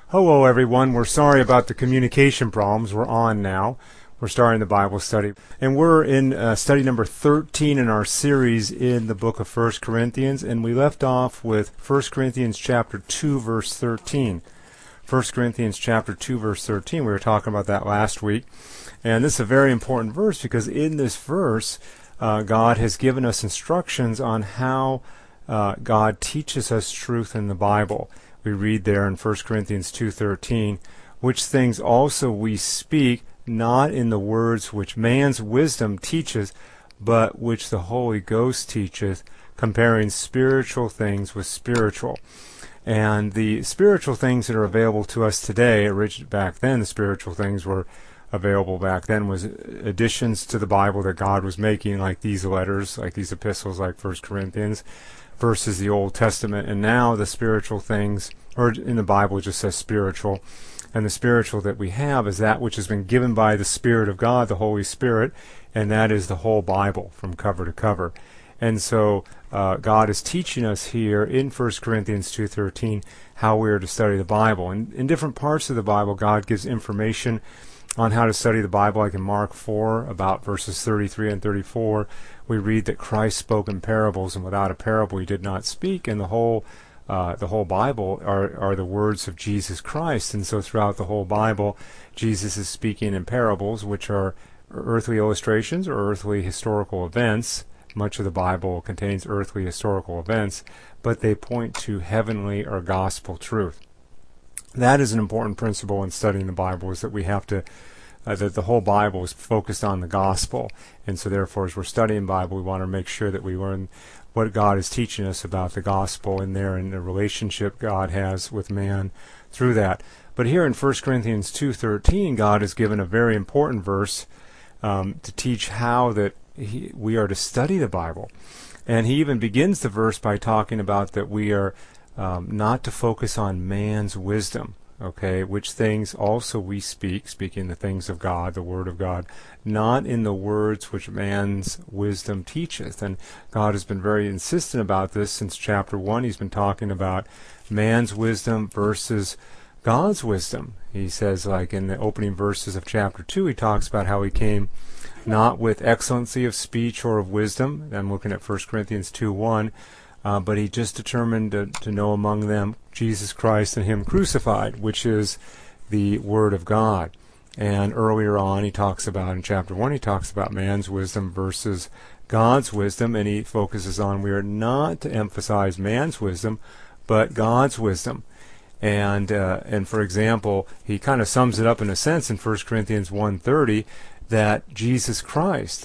Hello, everyone. We're sorry about the communication problems. We're on now. We're starting the Bible study. And we're in study number 13 in our series in the book of 1 Corinthians. And we left off with 1 Corinthians chapter 2, verse 13. 1 Corinthians chapter 2, verse 13. We were talking about that last week. And this is a very important verse because in this verse, God has given us instructions on how God teaches us truth in the Bible. We read there in 1 Corinthians 2:13, which things also we speak, not in the words which man's wisdom teaches, but which the Holy Ghost teacheth, comparing spiritual things with spiritual. And the spiritual things that are available to us today, back then the spiritual things were available back then, was additions to the Bible that God was making, like these letters, like these epistles, like 1 Corinthians, versus the Old Testament. And now the spiritual things, or in the Bible it just says spiritual, and the spiritual that we have is that which has been given by the Spirit of God, the Holy Spirit, and that is the whole Bible from cover to cover. And so God is teaching us here in 1 Corinthians 2:13 how we are to study the Bible. And in different parts of the Bible, God gives information on how to study the Bible, like in Mark 4, about verses 33 and 34, we read that Christ spoke in parables, and without a parable he did not speak, and the whole Bible are the words of Jesus Christ. And so throughout the whole Bible, Jesus is speaking in parables, which are earthly illustrations or earthly historical events. Much of the Bible contains earthly historical events, but they point to heavenly or gospel truth. That is an important principle in studying the Bible, is that we have to, that the whole Bible is focused on the gospel. And so therefore, as we're studying the Bible, we want to make sure that we learn what God is teaching us about the gospel in there and the relationship God has with man through that. But here in 1 Corinthians 2:13, God has given a very important verse to teach how that we are to study the Bible. And he even begins the verse by talking about that we are not to focus on man's wisdom, okay, which things also we speaking the things of God, the Word of God, not in the words which man's wisdom teacheth. And God has been very insistent about this since chapter 1. He's been talking about man's wisdom versus God's wisdom. He says, like in the opening verses of chapter 2, he talks about how he came not with excellency of speech or of wisdom. I'm looking at 1 Corinthians 2:1. But he just determined to know among them Jesus Christ and him crucified, which is the Word of God. And earlier on, he talks about, in chapter 1, he talks about man's wisdom versus God's wisdom, and he focuses on we are not to emphasize man's wisdom, but God's wisdom. And for example, he kind of sums it up in a sense in 1 Corinthians 1:30, that Jesus Christ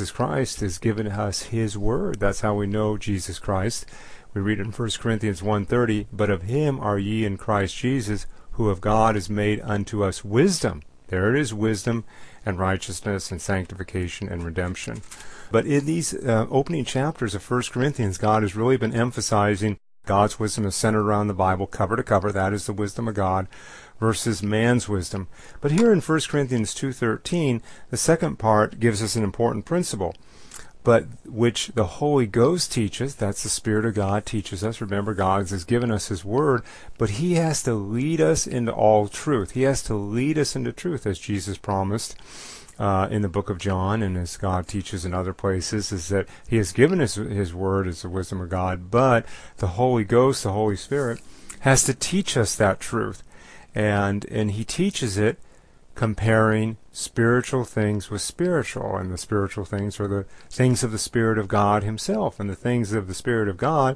has given us his word. That's how we know Jesus Christ. We read it in 1 Corinthians 1:30, but of him are ye in Christ Jesus, who of God is made unto us wisdom. There it is, wisdom and righteousness and sanctification and redemption. But in these opening chapters of 1 Corinthians, God has really been emphasizing God's wisdom is centered around the Bible, cover to cover. That is the wisdom of God, versus man's wisdom. But here in 1 Corinthians 2:13, the second part gives us an important principle, but which the Holy Ghost teaches. That's the Spirit of God teaches us. Remember, God has given us his word, but he has to lead us into all truth. He has to lead us into truth, as Jesus promised in the book of John, and as God teaches in other places, is that he has given us his word as the wisdom of God, but the Holy Ghost, the Holy Spirit, has to teach us that truth. And he teaches it comparing spiritual things with spiritual, and the spiritual things are the things of the Spirit of God himself, and the things of the Spirit of God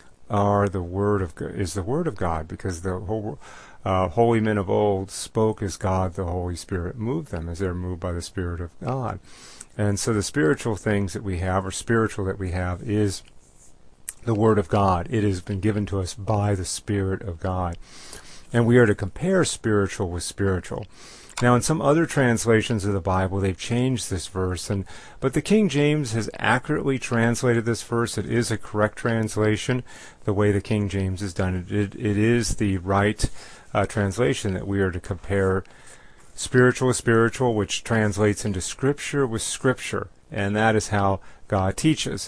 are the Word of God, because the whole holy men of old spoke as God, the Holy Spirit, moved them as they're moved by the Spirit of God. And so the spiritual things that we have, or spiritual that we have, is the Word of God. It has been given to us by the Spirit of God. And we are to compare spiritual with spiritual. Now, in some other translations of the Bible, they've changed this verse, but the King James has accurately translated this verse. It is a correct translation, the way the King James has done it. It is the right translation, that we are to compare spiritual with spiritual, which translates into Scripture with Scripture, and that is how God teaches.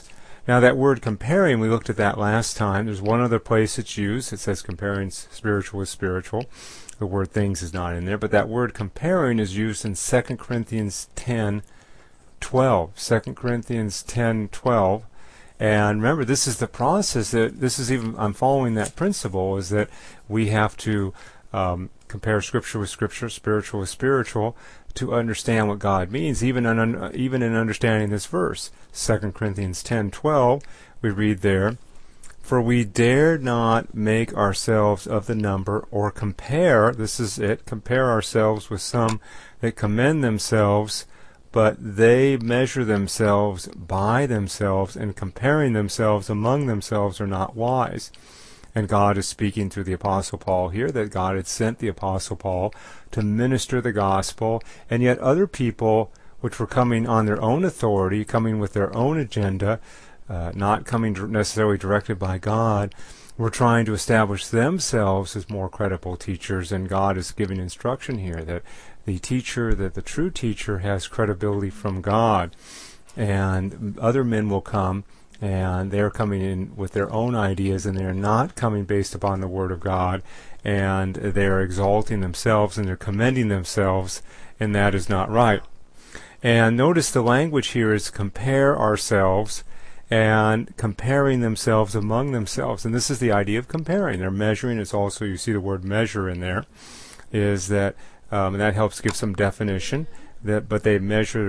Now that word comparing, we looked at that last time. There's one other place it's used. It says comparing spiritual with spiritual. The word things is not in there, but that word comparing is used in 2 Corinthians 10:12. 2 Corinthians 10:12. And remember, this is the process I'm following that principle, is that we have to compare Scripture with Scripture, spiritual with spiritual, to understand what God means, even in understanding this verse. 2 Corinthians 10:12, we read there, "For we dare not make ourselves of the number, or compare," this is it, "compare ourselves with some that commend themselves, but they measure themselves by themselves, and comparing themselves among themselves are not wise." And God is speaking through the Apostle Paul here, that God had sent the Apostle Paul to minister the gospel, and yet other people, which were coming on their own authority, coming with their own agenda, not coming necessarily directed by God, were trying to establish themselves as more credible teachers. And God is giving instruction here that the true teacher has credibility from God, and other men will come, and they're coming in with their own ideas, and they're not coming based upon the Word of God, and they're exalting themselves, and they're commending themselves, and that is not right. And notice the language here is compare ourselves, and comparing themselves among themselves. And this is the idea of comparing. They're measuring. It's also, you see the word measure in there, is that, and that helps give some definition, but they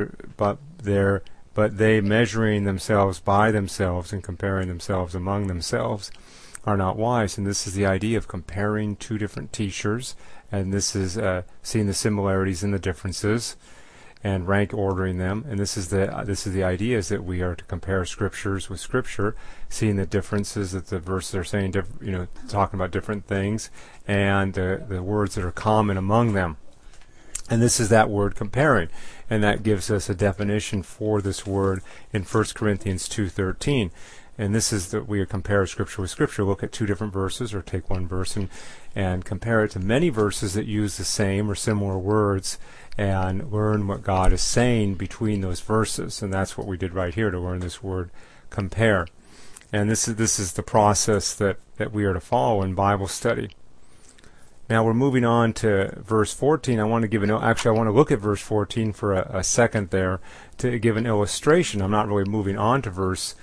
measuring themselves by themselves and comparing themselves among themselves are not wise. And this is the idea of comparing two different teachers, and this is seeing the similarities and the differences, and rank ordering them. And this is the idea, is that we are to compare Scriptures with Scripture, seeing the differences that the verses are saying, talking about different things, and the words that are common among them. And this is that word comparing, and that gives us a definition for this word in 1 Corinthians 2:13. And this is that we compare Scripture with Scripture. Look at two different verses, or take one verse and compare it to many verses that use the same or similar words, and learn what God is saying between those verses. And that's what we did right here, to learn this word compare. And this is the process that we are to follow in Bible study. Now we're moving on to verse 14. I want to look at verse 14 for a second there to give an illustration. I'm not really moving on to verse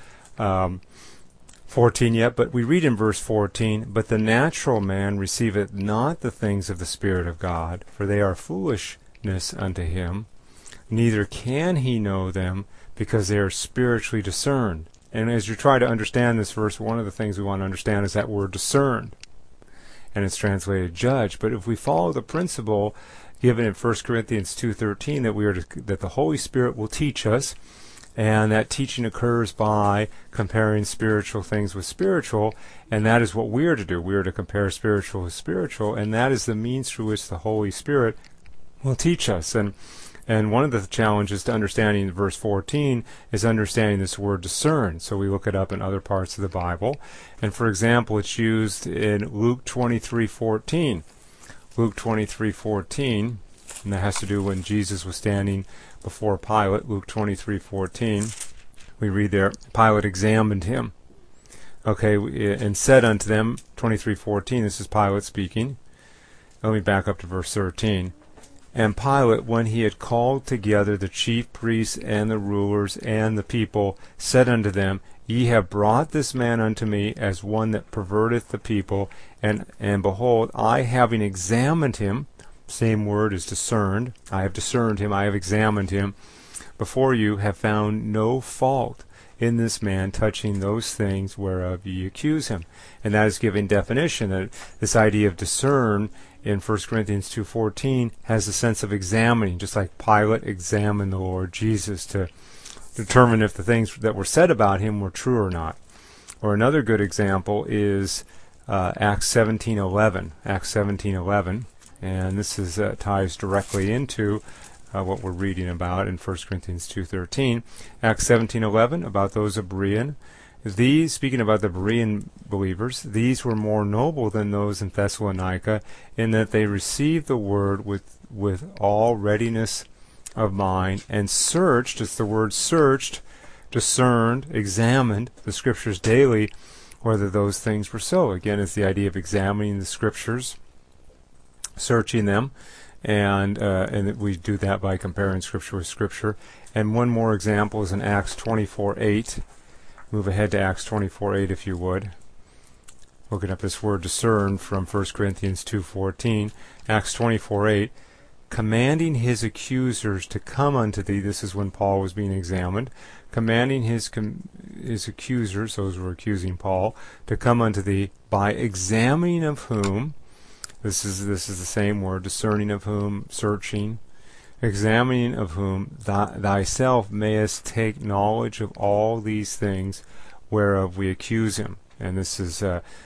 14 yet, but we read in verse 14, "But the natural man receiveth not the things of the Spirit of God, for they are foolishness unto him, neither can he know them, because they are spiritually discerned." And as you try to understand this verse, one of the things we want to understand is that word discerned. And it's translated judge. But if we follow the principle given in 1 Corinthians 2:13, that the Holy Spirit will teach us, and that teaching occurs by comparing spiritual things with spiritual, and that is what we are to do. We are to compare spiritual with spiritual, and that is the means through which the Holy Spirit will teach us. And one of the challenges to understanding verse 14 is understanding this word discern. So we look it up in other parts of the Bible. And for example, it's used in Luke 23:14. Luke 23:14, and that has to do when Jesus was standing before Pilate. Luke 23:14, we read there, Pilate examined him. Okay, and said unto them, 23:14, this is Pilate speaking. Let me back up to verse 13. "And Pilate, when he had called together the chief priests and the rulers and the people, said unto them, Ye have brought this man unto me as one that perverteth the people, and behold, I having examined him," same word is discerned, "I have discerned him, I have examined him, before you have found no fault in this man touching those things whereof ye accuse him." And that is giving definition, that this idea of discern in 1 Corinthians 2:14 has the sense of examining, just like Pilate examined the Lord Jesus to determine if the things that were said about him were true or not. Or another good example is Acts 17:11. Acts 17:11, and this ties directly into what we're reading about in 1 Corinthians 2:13. Acts 17:11, about those of Berean. These, speaking about the Berean believers, these were more noble than those in Thessalonica, in that they received the word with all readiness of mind, and searched, it's the word searched, discerned, examined the Scriptures daily, whether those things were so. Again, it's the idea of examining the Scriptures, searching them, and we do that by comparing Scripture with Scripture. And one more example is in Acts 24:8. Move ahead to Acts 24:8 if you would. Looking up this word discern from 1 Corinthians 2:14. Acts 24:8. Commanding his accusers to come unto thee. This is when Paul was being examined. Commanding his accusers, those who were accusing Paul, to come unto thee, by examining of whom, this is the same word, discerning of whom, searching, examining of whom thyself mayest take knowledge of all these things whereof we accuse him. And this is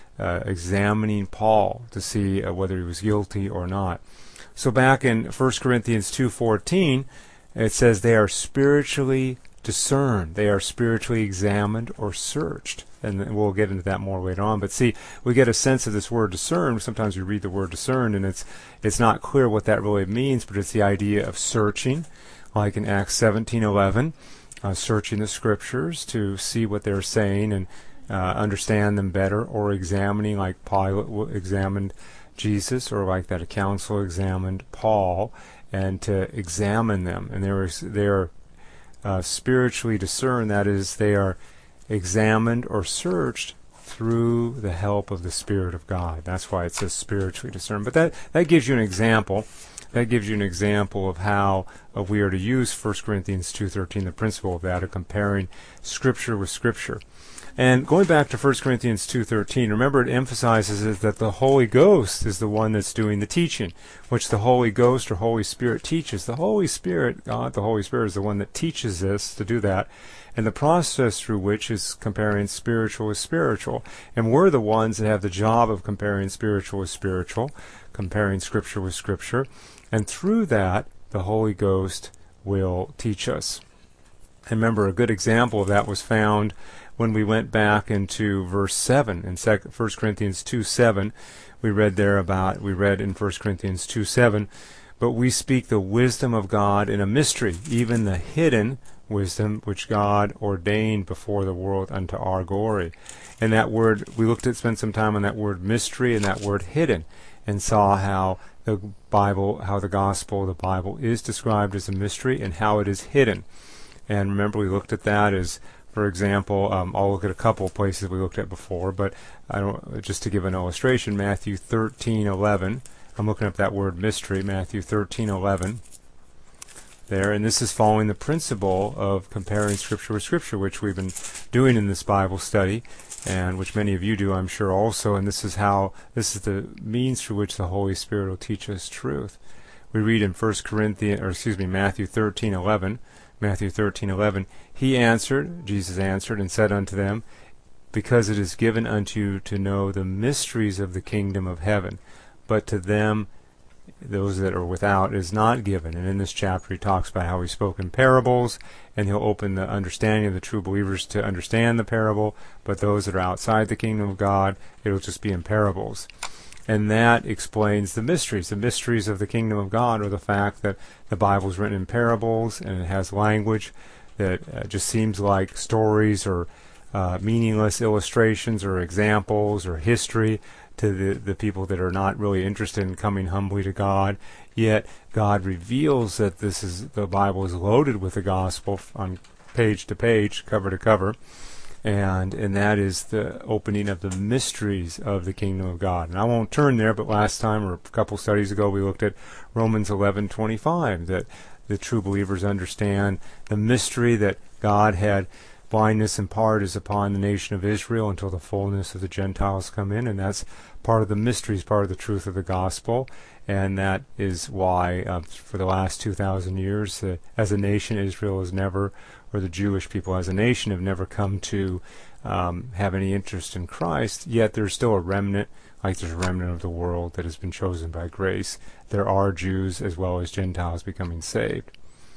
examining Paul to see whether he was guilty or not. So back in 1 Corinthians 2:14, it says they are spiritually discerned. They are spiritually examined or searched. And we'll get into that more later on. But see, we get a sense of this word discern. Sometimes we read the word discerned, and it's not clear what that really means, but it's the idea of searching, like in Acts 17:11, searching the Scriptures to see what they're saying and understand them better, or examining, like Pilate examined Jesus, or like that a council examined Paul, and to examine them. And they are spiritually discerned, that is, they are examined or searched through the help of the Spirit of God. That's why it says spiritually discerned. But that gives you an example. That gives you an example of how we are to use 1 Corinthians 2:13, the principle of that, of comparing Scripture with Scripture. And going back to 1 Corinthians 2:13, remember it emphasizes that the Holy Ghost is the one that's doing the teaching, which the Holy Ghost or Holy Spirit teaches. The Holy Spirit, God, the Holy Spirit, is the one that teaches us to do that, and the process through which is comparing spiritual with spiritual. And we're the ones that have the job of comparing spiritual with spiritual, comparing Scripture with Scripture, and through that, the Holy Ghost will teach us. And remember, a good example of that was found when we went back into verse 7 in 1 Corinthians 2:7. We read in 1 Corinthians 2:7, but we speak the wisdom of God in a mystery, even the hidden wisdom which God ordained before the world unto our glory. And that word, we spent some time on that word mystery and that word hidden, and saw how the gospel, the Bible, is described as a mystery and how it is hidden. And remember, we looked at that as, for example, I'll look at a couple of places we looked at before, but just to give an illustration, Matthew 13:11. I'm looking up that word mystery, Matthew 13:11 there, and this is following the principle of comparing Scripture with Scripture, which we've been doing in this Bible study, and which many of you do, I'm sure, also. And this is the means through which the Holy Spirit will teach us truth. We read in Matthew 13:11. Matthew 13:11, Jesus answered and said unto them, because it is given unto you to know the mysteries of the kingdom of heaven, but to them, those that are without, is not given. And in this chapter he talks about how he spoke in parables, and he'll open the understanding of the true believers to understand the parable, but those that are outside the kingdom of God, it'll just be in parables. And that explains the mysteries. The mysteries of the kingdom of God are the fact that the Bible is written in parables, and it has language that just seems like stories or meaningless illustrations or examples or history to the people that are not really interested in coming humbly to God. Yet God reveals that the Bible is loaded with the gospel on page to page, cover to cover. And that is the opening of the mysteries of the kingdom of God. And I won't turn there, but last time, or a couple studies ago, we looked at Romans 11:25, that the true believers understand the mystery that God had blindness in part is upon the nation of Israel until the fullness of the Gentiles come in, and that's part of the mysteries, part of the truth of the gospel. And that is why, for the last 2,000 years, as a nation, Israel has never, or the Jewish people as a nation, have never come to have any interest in Christ. Yet there's still a remnant, like there's a remnant of the world that has been chosen by grace. There are Jews as well as Gentiles becoming saved.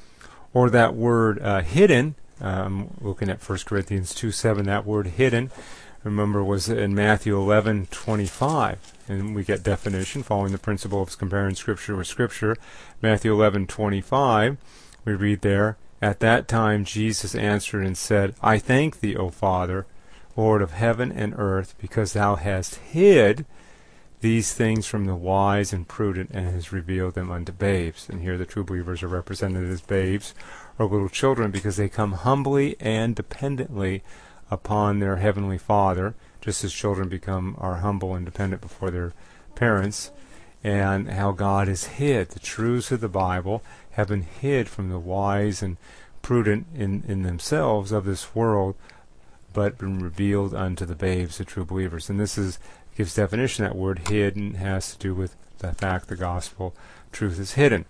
Or that word hidden, looking at 1 Corinthians 2:7, that word hidden, remember, was in Matthew 11:25, and we get definition following the principle of comparing Scripture with Scripture. Matthew 11:25, we read there, At that time Jesus answered and said, I thank thee, O Father, Lord of heaven and earth, because thou hast hid these things from the wise and prudent, and hast revealed them unto babes. And here the true believers are represented as babes, or little children, because they come humbly and dependently upon their heavenly Father, just as children are humble and dependent before their parents. And how God has hid the truths of the Bible, have been hid from the wise and prudent in themselves of this world, but been revealed unto the babes, the true believers. And this gives definition. That word hidden has to do with the fact the gospel truth is hidden.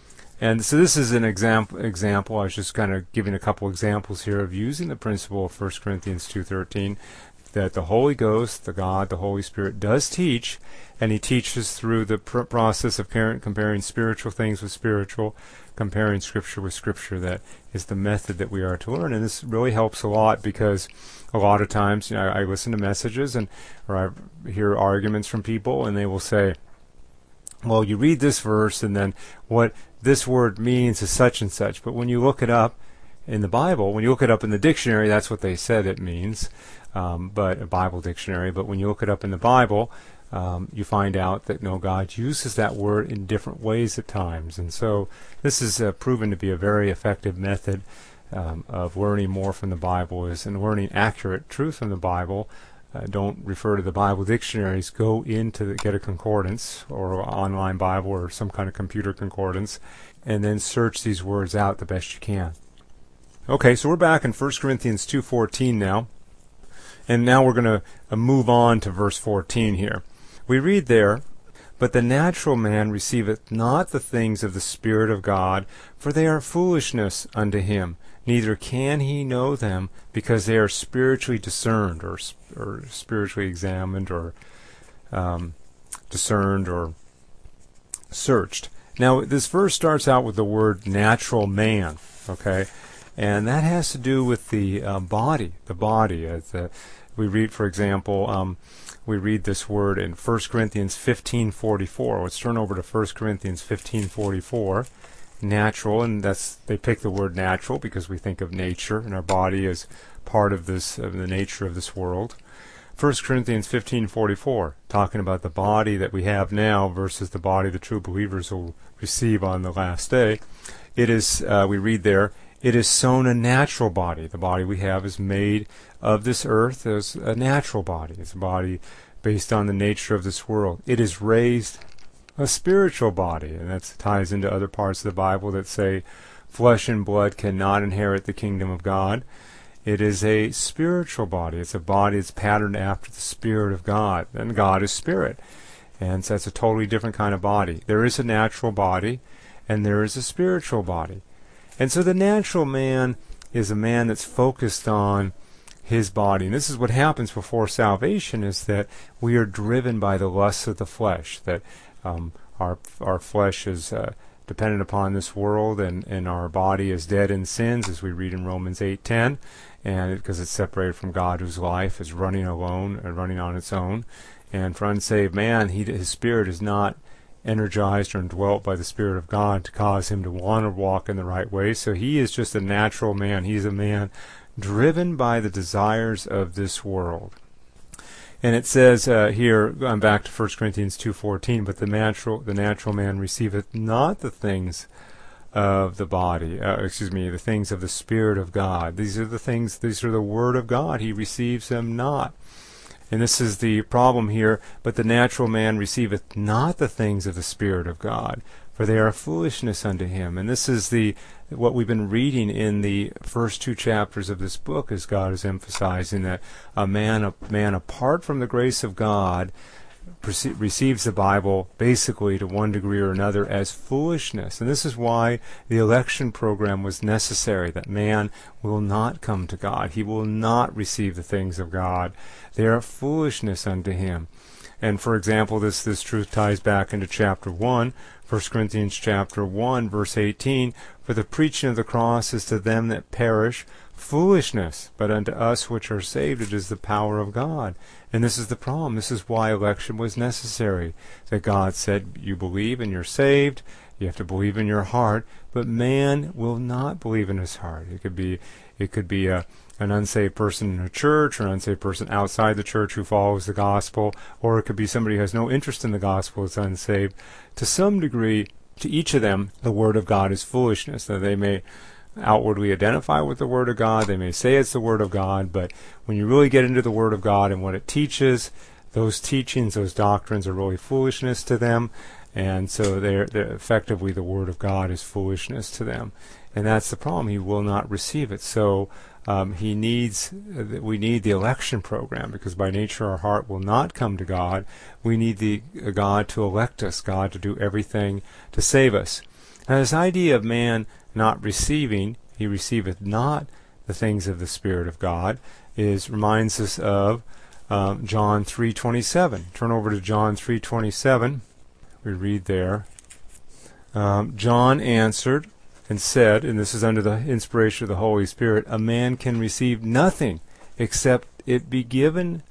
And so this is an example. I was just kind of giving a couple examples here of using the principle of 1 Corinthians 2:13, that the Holy Ghost, the God, the Holy Spirit, does teach, and he teaches through the process of comparing spiritual things with spiritual, comparing Scripture with Scripture. That is the method that we are to learn, and this really helps a lot, because a lot of times, I listen to messages or I hear arguments from people, and they will say, well, you read this verse, and then what this word means is such and such, but when you look it up in the Bible, when you look it up in the dictionary, that's what they said it means, but a Bible dictionary. But when you look it up in the Bible, you find out that no, God uses that word in different ways at times. And so this is proven to be a very effective method of learning more from the Bible, and learning accurate truth from the Bible. Don't refer to the Bible dictionaries. Go get a concordance or an online Bible or some kind of computer concordance, and then search these words out the best you can. Okay, so we're back in 1 Corinthians 2:14 now. And now we're going to move on to verse 14 here. We read there, But the natural man receiveth not the things of the Spirit of God, for they are foolishness unto him. Neither can he know them, because they are spiritually discerned, or spiritually examined, or discerned, or searched. Now, this verse starts out with the word natural man, okay? And that has to do with the body. The body. We read, for example, we read this word in 1 Corinthians 15:44. Let's turn over to 1 Corinthians 15:44. Natural, and they pick the word natural because we think of nature, and our body is part of the nature of this world. 1 Corinthians 15:44, talking about the body that we have now versus the body the true believers will receive on the last day. It is, we read there, it is sown a natural body. The body we have is made of this earth as a natural body. It's a body based on the nature of this world. It is raised a spiritual body, and that ties into other parts of the Bible that say flesh and blood cannot inherit the kingdom of God. It is a spiritual body. It's a body that's patterned after the Spirit of God, and God is Spirit. And so that's a totally different kind of body. There is a natural body, and there is a spiritual body. And so the natural man is a man that's focused on his body. And this is what happens before salvation, is that we are driven by the lusts of the flesh, that our flesh is dependent upon this world, and our body is dead in sins, as we read in Romans 8:10, and because it's separated from God, whose life is running alone and running on its own. And for unsaved man, his spirit is not energized or indwelt by the Spirit of God to cause him to want to walk in the right way. So he is just a natural man. He's a man driven by the desires of this world. And it says here, going back to 1 Corinthians 2:14, but the natural man receiveth not the things of the body, the things of the Spirit of God. These are the Word of God. He receives them not. And this is the problem here, but the natural man receiveth not the things of the Spirit of God, for they are foolishness unto him. And this is what we've been reading in the first 2 chapters of this book, as God is emphasizing that a man apart from the grace of God receives the Bible basically to one degree or another as foolishness. And this is why the election program was necessary, that man will not come to God. He will not receive the things of God. They are foolishness unto him. And for example, this truth ties back into chapter 1, 1 Corinthians chapter 1, verse 18, for the preaching of the cross is to them that perish foolishness, but unto us which are saved it is the power of God. And this is the problem. This is why election was necessary. That God said, you believe and you're saved. You have to believe in your heart, but man will not believe in his heart. It could be an unsaved person in a church, or an unsaved person outside the church who follows the gospel, or it could be somebody who has no interest in the gospel, is unsaved. To some degree, to each of them, the Word of God is foolishness. Now, they may outwardly identify with the Word of God, they may say it's the Word of God, but when you really get into the Word of God and what it teaches, those teachings, those doctrines are really foolishness to them, and so they're effectively the Word of God is foolishness to them. And that's the problem. He will not receive it. So we need the election program, because by nature our heart will not come to God. We need God to elect us, God to do everything to save us. Now, this idea of man not receiving, he receiveth not the things of the Spirit of God, reminds us of John 3:27. Turn over to John 3:27. We read there, John answered and said, and this is under the inspiration of the Holy Spirit, a man can receive nothing except it be given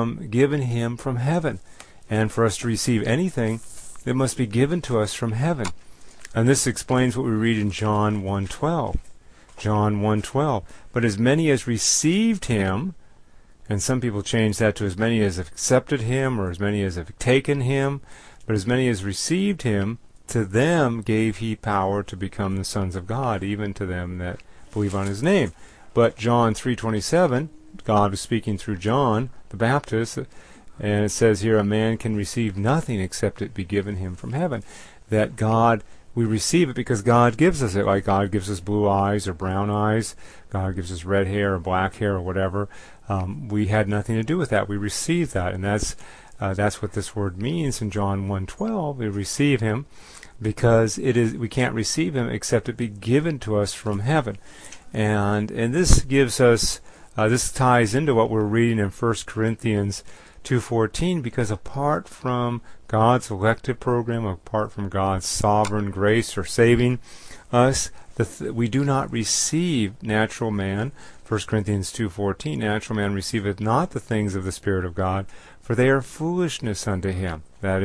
him from heaven. And for us to receive anything, it must be given to us from heaven. And this explains what we read in John 1:12. John 1:12. But as many as received him, and some people change that to as many as have accepted him, or as many as have taken him, but as many as received him, to them gave he power to become the sons of God, even to them that believe on his name. But John 3:27, God is speaking through John the Baptist, and it says here, a man can receive nothing except it be given him from heaven. That God, we receive it because God gives us it, like God gives us blue eyes or brown eyes, God gives us red hair or black hair or whatever. We had nothing to do with that. We received that, and that's what this word means in John 1:12. We receive him because we can't receive him except it be given to us from heaven. And this gives us, this ties into what we're reading in 1 Corinthians 2:14, because apart from God's elective program, apart from God's sovereign grace or saving us, we do not receive natural man. 1 Corinthians 2:14, natural man receiveth not the things of the Spirit of God, for they are foolishness unto him. That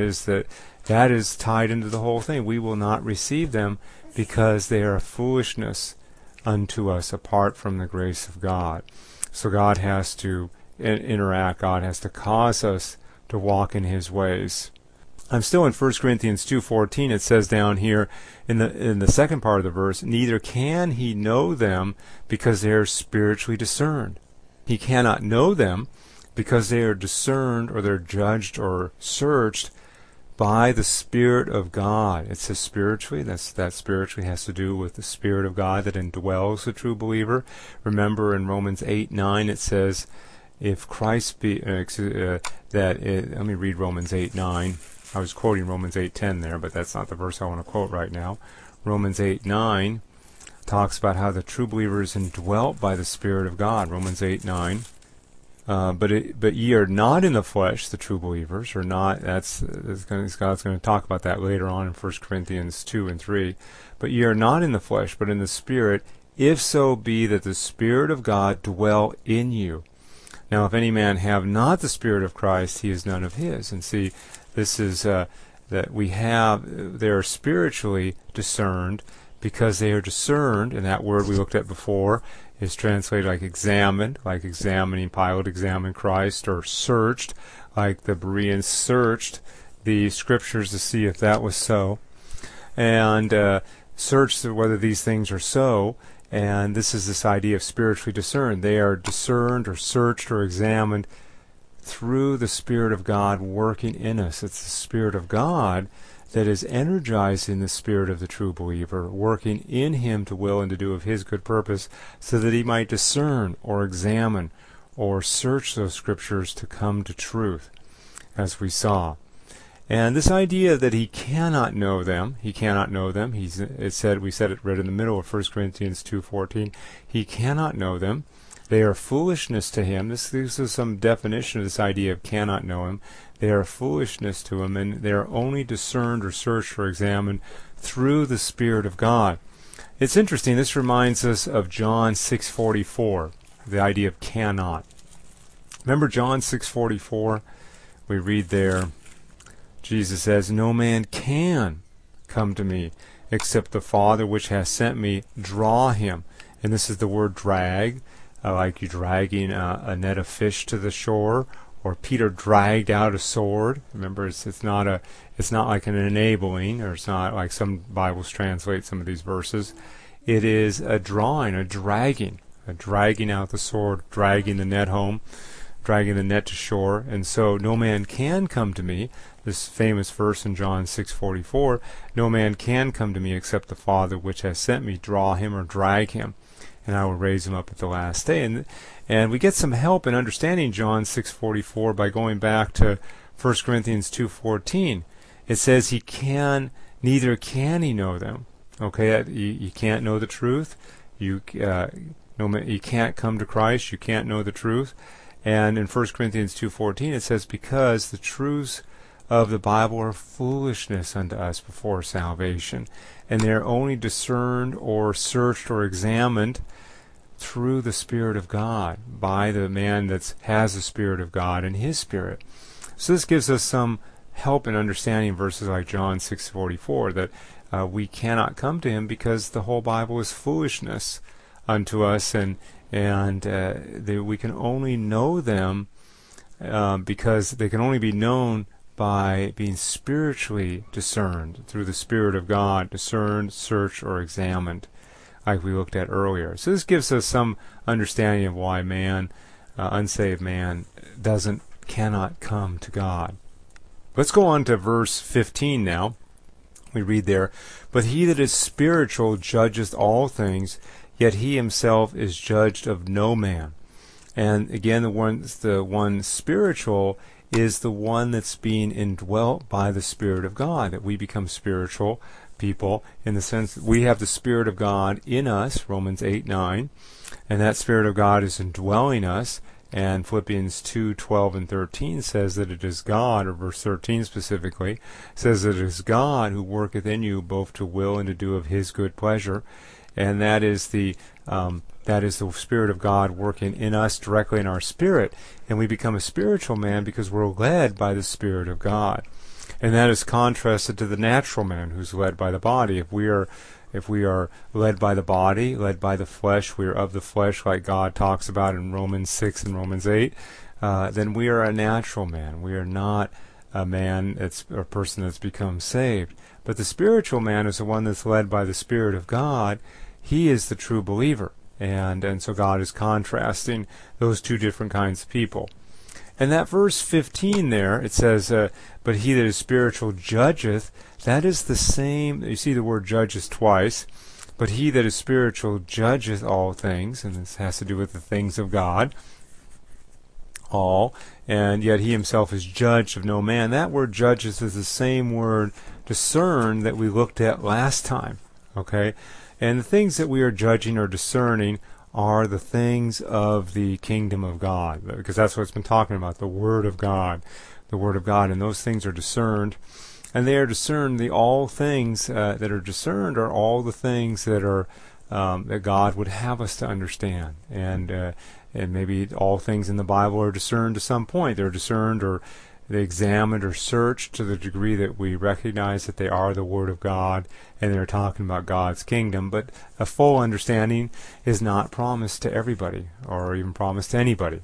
is tied into the whole thing. We will not receive them because they are foolishness unto us apart from the grace of God. So God has to interact. God has to cause us to walk in his ways. I'm still in 1 Corinthians 2:14. It says down here in the second part of the verse, neither can he know them because they are spiritually discerned. He cannot know them because they are discerned, or they're judged or searched by the Spirit of God. It says spiritually. That spiritually has to do with the Spirit of God that indwells the true believer. Remember in Romans 8:9 it says, if Christ be, let me read Romans 8:9. I was quoting Romans 8:10 there, but that's not the verse I want to quote right now. Romans 8:9 talks about how the true believer is indwelt by the Spirit of God. Romans 8:9. But ye are not in the flesh, the true believers are not. God's going to talk about that later on in 1 Corinthians 2 and 3. But ye are not in the flesh, but in the Spirit, if so be that the Spirit of God dwell in you. Now, if any man have not the Spirit of Christ, he is none of his. And see, this is that they are spiritually discerned, because they are discerned, and that word we looked at before is translated like examined, like examining, Pilate examined Christ, or searched, like the Bereans searched the Scriptures to see if that was so, and searched whether these things are so. And this is this idea of spiritually discerned. They are discerned or searched or examined through the Spirit of God working in us. It's the Spirit of God that is energizing the spirit of the true believer, working in him to will and to do of his good purpose, so that he might discern or examine or search those Scriptures to come to truth, as we saw. And this idea that he cannot know them, we said it right in the middle of 1 Corinthians 2:14, he cannot know them. They are foolishness to him. This is some definition of this idea of cannot know him. They are foolishness to him, and they are only discerned or searched or examined through the Spirit of God. It's interesting. This reminds us of John 6:44, the idea of cannot. Remember John 6:44? We read there, Jesus says, no man can come to me except the Father which has sent me draw him. And this is the word drag, like you dragging a net of fish to the shore, or Peter dragged out a sword. Remember, it's not like an enabling, or it's not like some Bibles translate some of these verses. It is a drawing, a dragging out the sword, dragging the net home, dragging the net to shore. And so no man can come to me, this famous verse in John 6:44, no man can come to me except the Father which has sent me draw him or drag him, and I will raise him up at the last day. And we get some help in understanding John 6:44 by going back to 1 Corinthians 2:14. It says neither can he know them. Okay, you can't know the truth. You can't come to Christ. You can't know the truth. And in 1 Corinthians 2:14 it says, because the truths of the Bible are foolishness unto us before salvation, and they are only discerned or searched or examined through the Spirit of God, by the man that has the Spirit of God in his Spirit. So this gives us some help in understanding verses like John 6:44, that we cannot come to him because the whole Bible is foolishness unto us, and we can only know them because they can only be known by being spiritually discerned through the Spirit of God, discerned, searched, or examined, like we looked at earlier. So this gives us some understanding of why unsaved man, cannot come to God. Let's go on to verse 15 now. We read there, but he that is spiritual judgeth all things, yet he himself is judged of no man. And again, the one spiritual is the one that's being indwelt by the Spirit of God, that we become spiritual people in the sense that we have the Spirit of God in us, Romans 8:9, and that Spirit of God is indwelling us. And Philippians 2:12 and 13 says that it is God, or verse 13 specifically, says that it is God who worketh in you both to will and to do of his good pleasure. And that is the Spirit of God working in us directly in our spirit. And we become a spiritual man because we're led by the Spirit of God. And that is contrasted to the natural man who's led by the body. If we are led by the body, led by the flesh, we are of the flesh like God talks about in Romans 6 and Romans 8, then we are a natural man. We are not a person that's become saved. But the spiritual man is the one that's led by the Spirit of God. He is the true believer. And so God is contrasting those two different kinds of people. And that verse 15 there, it says, but he that is spiritual judgeth, that is the same. You see the word judges twice. But he that is spiritual judgeth all things, and this has to do with the things of God, all, and yet he himself is judged of no man. That word judgeth is the same word discern that we looked at last time. Okay? And the things that we are judging or discerning are the things of the kingdom of God, because that's what it's been talking about, the Word of God. The Word of God, and those things are discerned. And they are discerned, all things that are discerned are all the things that are that God would have us to understand. And maybe all things in the Bible are discerned to some point. They're discerned or they examined or searched to the degree that we recognize that they are the Word of God and they're talking about God's kingdom. But a full understanding is not promised to everybody or even promised to anybody.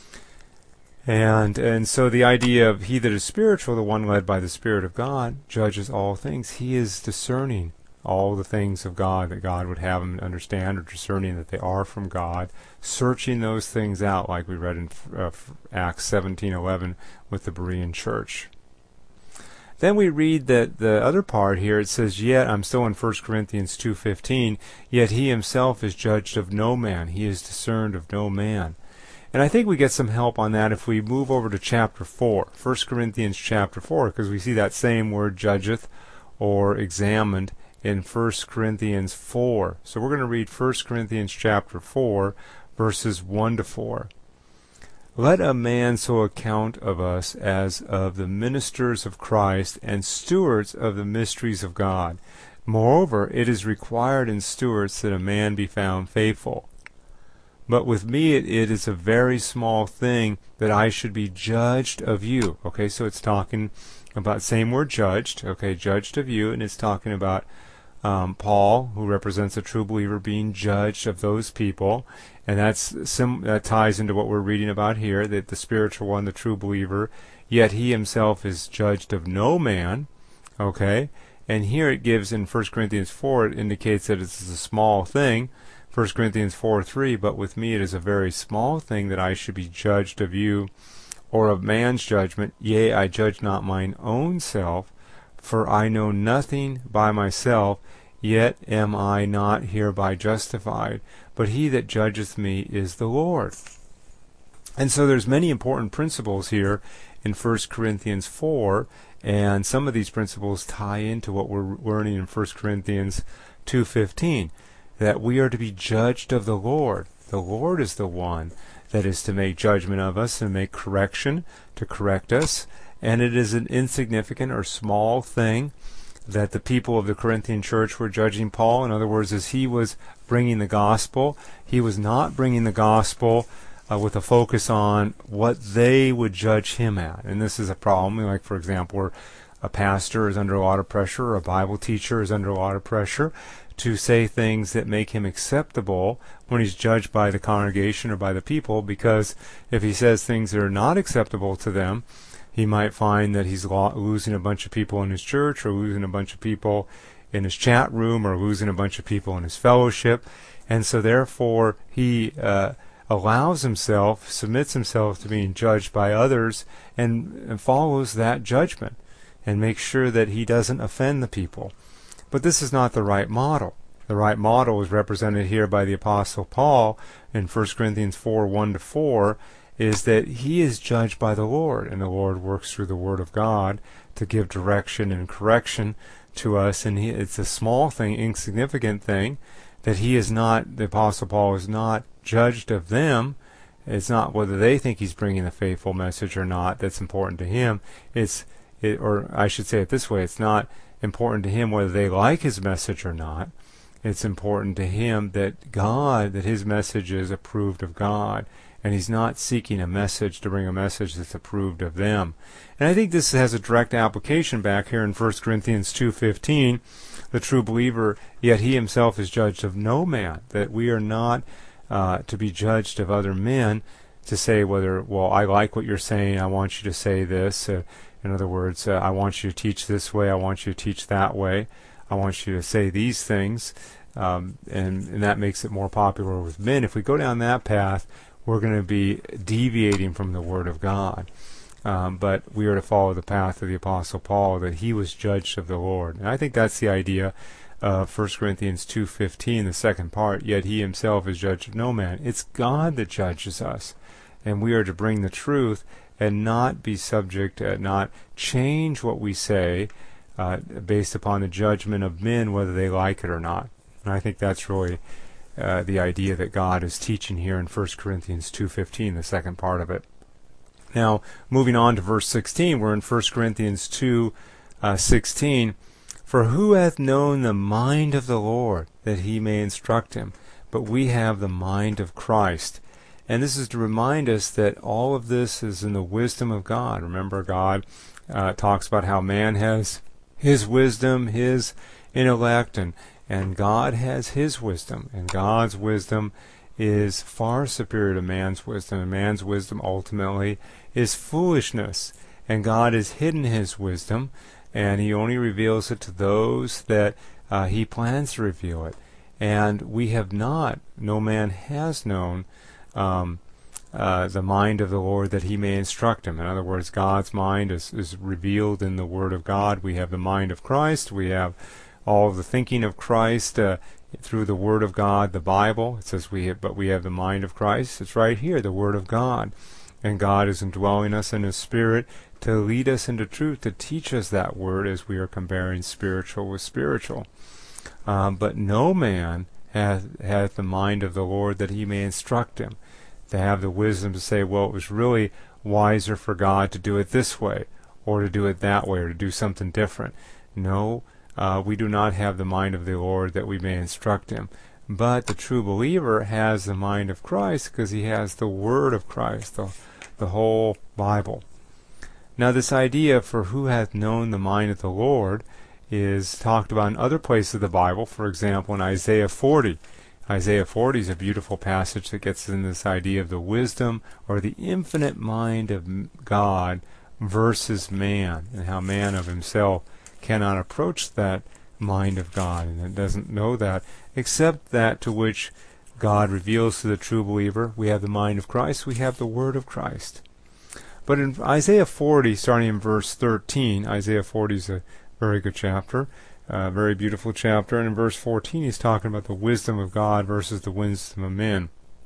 And so the idea of he that is spiritual, the one led by the Spirit of God, judges all things. He is discerning all the things of God that God would have him understand, or discerning that they are from God, searching those things out, like we read in Acts 17:11 with the Berean church. Then we read that the other part here, it says, yet, I'm still in 1 Corinthians 2:15, yet he himself is judged of no man. He is discerned of no man. And I think we get some help on that if we move over to chapter 4, 1 Corinthians chapter 4, because we see that same word judgeth or examined in 1 Corinthians 4. So we're going to read 1 Corinthians chapter 4, verses 1 to 4. Let a man so account of us as of the ministers of Christ and stewards of the mysteries of God. Moreover, it is required in stewards that a man be found faithful. But with me it is a very small thing that I should be judged of you. Okay, so it's talking about, same word judged, okay, judged of you, and it's talking about Paul, who represents a true believer, being judged of those people. And that ties into what we're reading about here, that the spiritual one, the true believer, yet he himself is judged of no man. Okay? And here it gives in 1 Corinthians 4, it indicates that it's a small thing. 1 Corinthians 4:3, but with me it is a very small thing that I should be judged of you, or of man's judgment. Yea, I judge not mine own self, for I know nothing by myself, yet am I not hereby justified. But he that judgeth me is the Lord. And so there's many important principles here in 1 Corinthians 4, and some of these principles tie into what we're learning in 1 Corinthians 2:15, that we are to be judged of the Lord. The Lord is the one that is to make judgment of us and make correction, to correct us. And it is an insignificant or small thing that the people of the Corinthian church were judging Paul. In other words, as he was bringing the gospel, he was not bringing the gospel with a focus on what they would judge him at. And this is a problem. Like, for example, where a pastor is under a lot of pressure, or a Bible teacher is under a lot of pressure to say things that make him acceptable when he's judged by the congregation or by the people, because if he says things that are not acceptable to them, he might find that he's losing a bunch of people in his church, or losing a bunch of people in his chat room, or losing a bunch of people in his fellowship. And so therefore he allows himself, submits himself to being judged by others, and follows that judgment, and makes sure that he doesn't offend the people. But this is not the right model. The right model is represented here by the Apostle Paul in 1 Corinthians 4:1-4, is that he is judged by the Lord, and the Lord works through the Word of God to give direction and correction to us. And it's a small thing, insignificant thing, that he is not, the Apostle Paul is not judged of them. It's not whether they think he's bringing a faithful message or not that's important to him. Or I should say it this way, it's not important to him whether they like his message or not. It's important to him that his message is approved of God, and he's not seeking a message to bring a message that's approved of them. And I think this has a direct application back here in 1 Corinthians 2:15, the true believer, yet he himself is judged of no man, that we are not to be judged of other men, to say whether, well, I like what you're saying, I want you to say this. In other words, I want you to teach this way, I want you to teach that way, I want you to say these things, and that makes it more popular with men. If we go down that path, we're going to be deviating from the Word of God. But we are to follow the path of the Apostle Paul, that he was judged of the Lord. And I think that's the idea of 1 Corinthians 2:15, the second part, yet he himself is judged of no man. It's God that judges us, and we are to bring the truth and not be subject, not change what we say based upon the judgment of men, whether they like it or not. And I think that's really the idea that God is teaching here in 1 Corinthians 2:15, the second part of it. Now, moving on to verse 16, we're in 1 Corinthians 2:16. For who hath known the mind of the Lord, that he may instruct him? But we have the mind of Christ. And this is to remind us that all of this is in the wisdom of God. Remember, God talks about how man has his wisdom, his intellect, and God has his wisdom. And God's wisdom is far superior to man's wisdom. And man's wisdom ultimately is foolishness. And God has hidden his wisdom, and he only reveals it to those that he plans to reveal it. And we have not, no man has known the mind of the Lord, that he may instruct him. In other words, God's mind is revealed in the Word of God. We have the mind of Christ. We have all of the thinking of Christ through the Word of God, the Bible. It says we have the mind of Christ. It's right here, the Word of God. And God is indwelling us in His Spirit to lead us into truth, to teach us that Word as we are comparing spiritual with spiritual. But no man hath the mind of the Lord, that he may instruct him. To have the wisdom to say, well, it was really wiser for God to do it this way, or to do it that way, or to do something different. No, we do not have the mind of the Lord that we may instruct him. But the true believer has the mind of Christ, because he has the Word of Christ, the whole Bible. Now this idea, for who hath known the mind of the Lord, is talked about in other places of the Bible. For example, in Isaiah 40. Isaiah 40 is a beautiful passage that gets in this idea of the wisdom or the infinite mind of God versus man, and how man of himself cannot approach that mind of God, and it doesn't know that, except that to which God reveals to the true believer. We have the mind of Christ, we have the word of Christ. But in Isaiah 40, starting in verse 13, Isaiah 40 is a very good chapter, a very beautiful chapter, and in verse 14 he's talking about the wisdom of God versus the wisdom of men.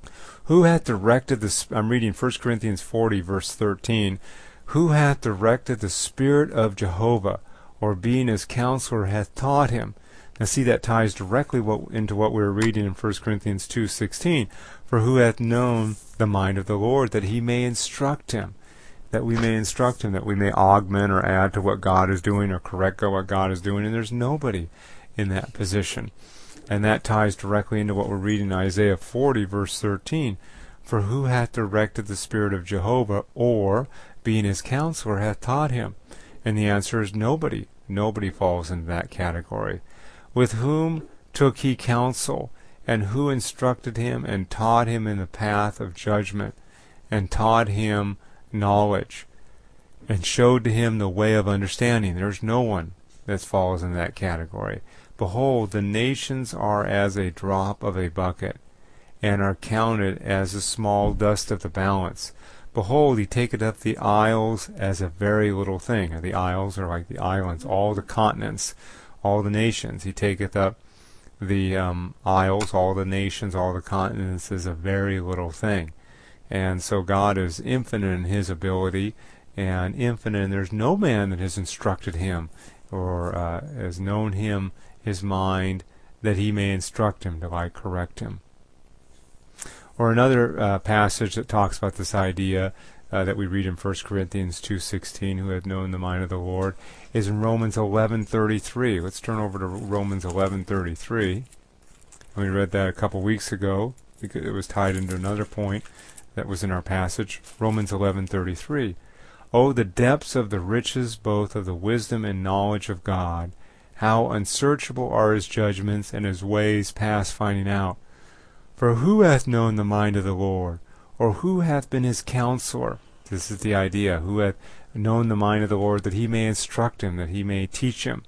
Who hath directed the, I'm reading 1 Corinthians 40, verse 13, who hath directed the Spirit of Jehovah, or being his counselor hath taught him? Now see, that ties directly into what we were reading in 1 Corinthians 2:16. For who hath known the mind of the Lord, that he may instruct him? That we may instruct him, that we may augment or add to what God is doing or correct what God is doing. And there's nobody in that position. And that ties directly into what we're reading in Isaiah 40, verse 13. For who hath directed the Spirit of Jehovah, or being his counselor hath taught him? And the answer is nobody. Nobody falls into that category. With whom took he counsel, and who instructed him, and taught him in the path of judgment, and taught him knowledge, and showed to him the way of understanding? There's no one that falls in that category. Behold, the nations are as a drop of a bucket, and are counted as the small dust of the balance. Behold, he taketh up the isles as a very little thing. And the isles are like the islands, all the continents, all the nations. He taketh up the isles, all the nations, all the continents as a very little thing. And so God is infinite in his ability, and infinite, and there's no man that has instructed him, or has known him, his mind, that he may instruct him, to correct him. Or another passage that talks about this idea that we read in 1 Corinthians 2:16, who hath known the mind of the Lord, is in Romans 11:33. Let's turn over to Romans 11:33. We read that a couple weeks ago because it was tied into another point that was in our passage. Romans 11:33. Oh, the depths of the riches both of the wisdom and knowledge of God! How unsearchable are his judgments, and his ways past finding out! For who hath known the mind of the Lord? Or who hath been his counselor? This is the idea. Who hath known the mind of the Lord, that he may instruct him, that he may teach him?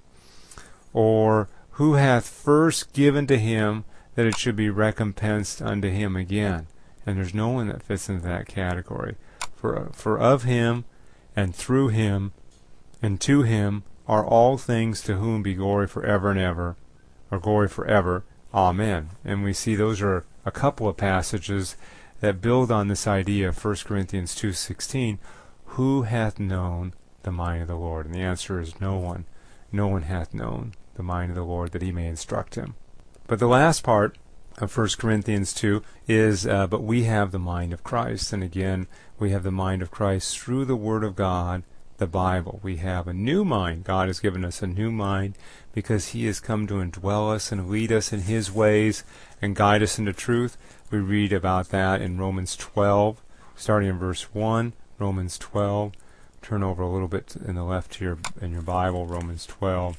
Or who hath first given to him, that it should be recompensed unto him again? And there's no one that fits into that category. For of him, and through him, and to him, are all things, to whom be glory forever and ever, or glory forever. Amen. And we see those are a couple of passages that build on this idea of 1 Corinthians 2:16. Who hath known the mind of the Lord? And the answer is no one. No one hath known the mind of the Lord, that he may instruct him. But the last part of 1 Corinthians 2 is, but we have the mind of Christ. And again, we have the mind of Christ through the Word of God, the Bible. We have a new mind. God has given us a new mind because he has come to indwell us and lead us in his ways and guide us into truth. We read about that in Romans 12, starting in verse 1. Romans 12. Turn over a little bit in the left here in your Bible, Romans 12.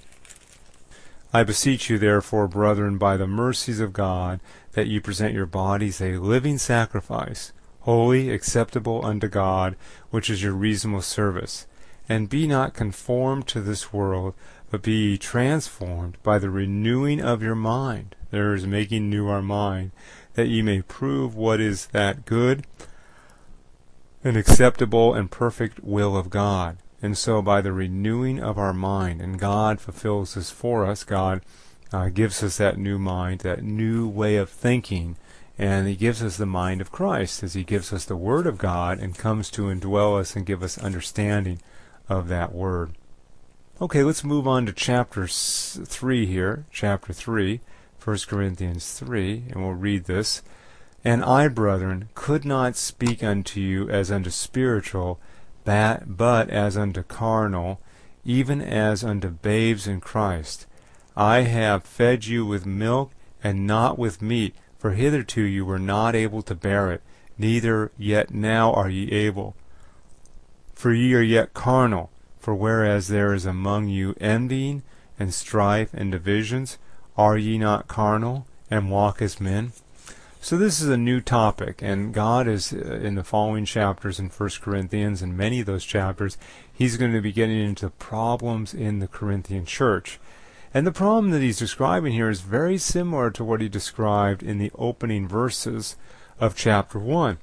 I beseech you, therefore, brethren, by the mercies of God, that you present your bodies a living sacrifice, holy, acceptable unto God, which is your reasonable service. And be not conformed to this world, but be ye transformed by the renewing of your mind. There is making new our mind, that ye may prove what is that good and acceptable and perfect will of God. And so by the renewing of our mind, and God fulfills this for us, God gives us that new mind, that new way of thinking, and he gives us the mind of Christ as he gives us the Word of God and comes to indwell us and give us understanding of that Word. Okay, let's move on to chapter 3 here, chapter 3, 1 Corinthians 3, and we'll read this. And I, brethren, could not speak unto you as unto spiritual, but as unto carnal, even as unto babes in Christ. I have fed you with milk, and not with meat, for hitherto you were not able to bear it, neither yet now are ye able. For ye are yet carnal. For whereas there is among you envying and strife and divisions? Are ye not carnal, and walk as men? So this is a new topic, and God is, in the following chapters in 1 Corinthians, and many of those chapters, He's going to be getting into problems in the Corinthian church. And the problem that He's describing here is very similar to what He described in the opening verses of chapter 1.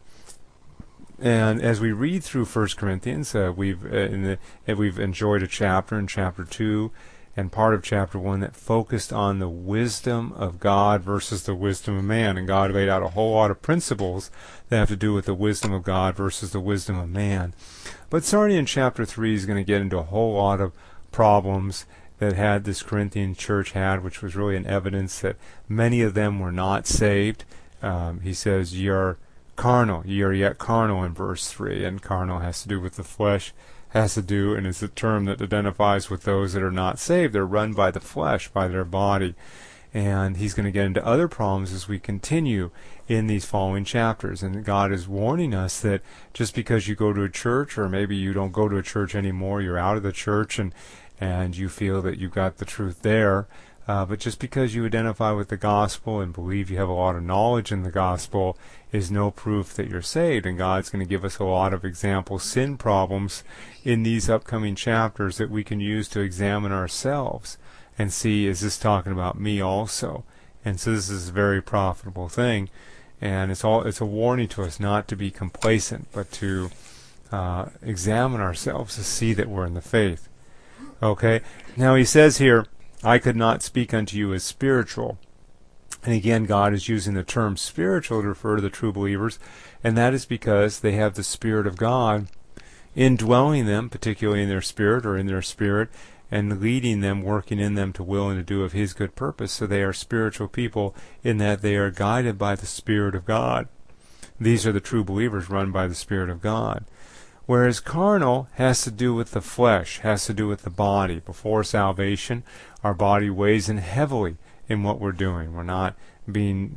And as we read through 1 Corinthians, we've enjoyed a chapter in chapter 2 and part of chapter 1 that focused on the wisdom of God versus the wisdom of man. And God laid out a whole lot of principles that have to do with the wisdom of God versus the wisdom of man. But starting in chapter 3, He's going to get into a whole lot of problems that had this Corinthian church had, which was really an evidence that many of them were not saved. He says, ye are carnal, ye are yet carnal in verse 3, and carnal has to do with the flesh, has to do, and is a term that identifies with those that are not saved. They're run by the flesh, by their body. And he's going to get into other problems as we continue in these following chapters. And God is warning us that just because you go to a church, or maybe you don't go to a church anymore, you're out of the church and you feel that you've got the truth there, but just because you identify with the gospel and believe you have a lot of knowledge in the gospel is no proof that you're saved. And God's going to give us a lot of example sin problems in these upcoming chapters that we can use to examine ourselves and see, is this talking about me also? And so this is a very profitable thing, and it's a warning to us not to be complacent, but to examine ourselves to see that we're in the faith. Okay, now he says here, I could not speak unto you as spiritual. And again, God is using the term spiritual to refer to the true believers, and that is because they have the Spirit of God indwelling them, particularly in their spirit or in their spirit, and leading them, working in them to will and to do of His good purpose. So they are spiritual people in that they are guided by the Spirit of God. These are the true believers run by the Spirit of God. Whereas carnal has to do with the flesh, has to do with the body. Before salvation, our body weighs in heavily in what we're doing. We're not being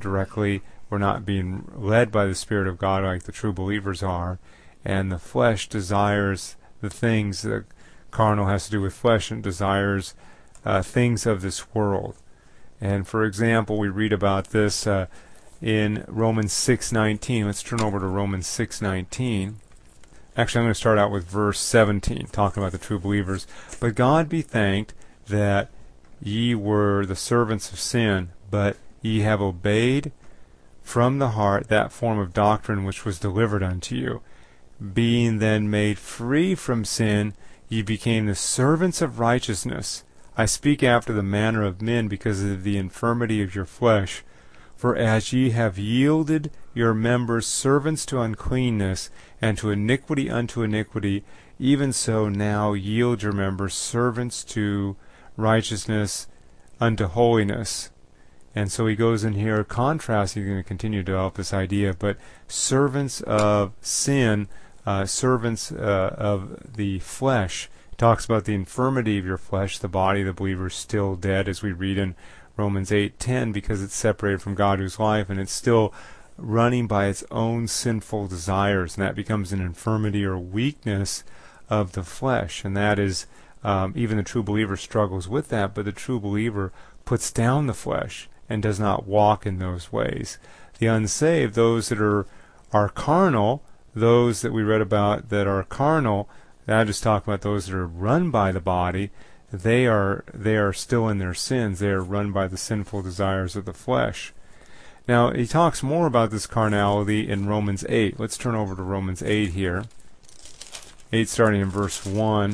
led by the Spirit of God like the true believers are. And the flesh desires the things that carnal has to do with flesh, and desires things of this world. And for example, we read about this in Romans 6:19. Let's turn over to Romans 6:19. Actually, I'm going to start out with verse 17, talking about the true believers. But God be thanked that ye were the servants of sin, but ye have obeyed from the heart that form of doctrine which was delivered unto you. Being then made free from sin, ye became the servants of righteousness. I speak after the manner of men because of the infirmity of your flesh. For as ye have yielded your members servants to uncleanness, and to iniquity unto iniquity, even so now yield your members servants to righteousness unto holiness. And so he goes in here, contrasting, he's going to continue to develop this idea, but servants of sin, servants of the flesh. He talks about the infirmity of your flesh, the body of the believer is still dead, as we read in Romans 8:10, because it's separated from God who's life, and it's still running by its own sinful desires, and that becomes an infirmity or weakness of the flesh. And that is, even the true believer struggles with that, but the true believer puts down the flesh and does not walk in those ways. The unsaved, those that are carnal, those that we read about that are carnal, I just talk about those that are run by the body, they are still in their sins. They are run by the sinful desires of the flesh. Now, he talks more about this carnality in Romans 8. Let's turn over to Romans 8 here. 8 starting in verse 1.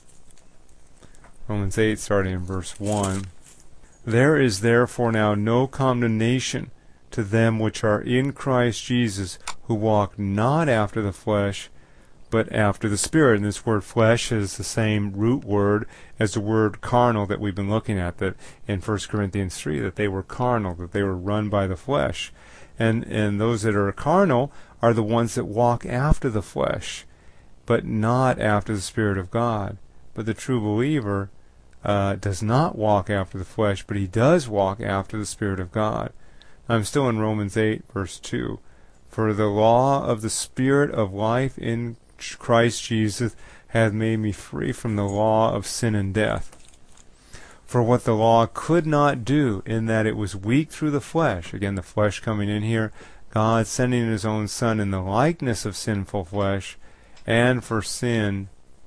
Romans 8 starting in verse 1. There is therefore now no condemnation to them which are in Christ Jesus, who walk not after the flesh, but after the Spirit. And this word flesh is the same root word as the word carnal that we've been looking at, that in 1 Corinthians 3, that they were carnal, that they were run by the flesh. And those that are carnal are the ones that walk after the flesh, but not after the Spirit of God. But the true believer does not walk after the flesh, but he does walk after the Spirit of God. I'm still in Romans 8, verse 2. For the law of the Spirit of life in Christ Jesus hath made me free from the law of sin and death. for what the law could not do, in that it was weak through the flesh. Again, the flesh coming in here, God sending his own Son in the likeness of sinful flesh, and for sin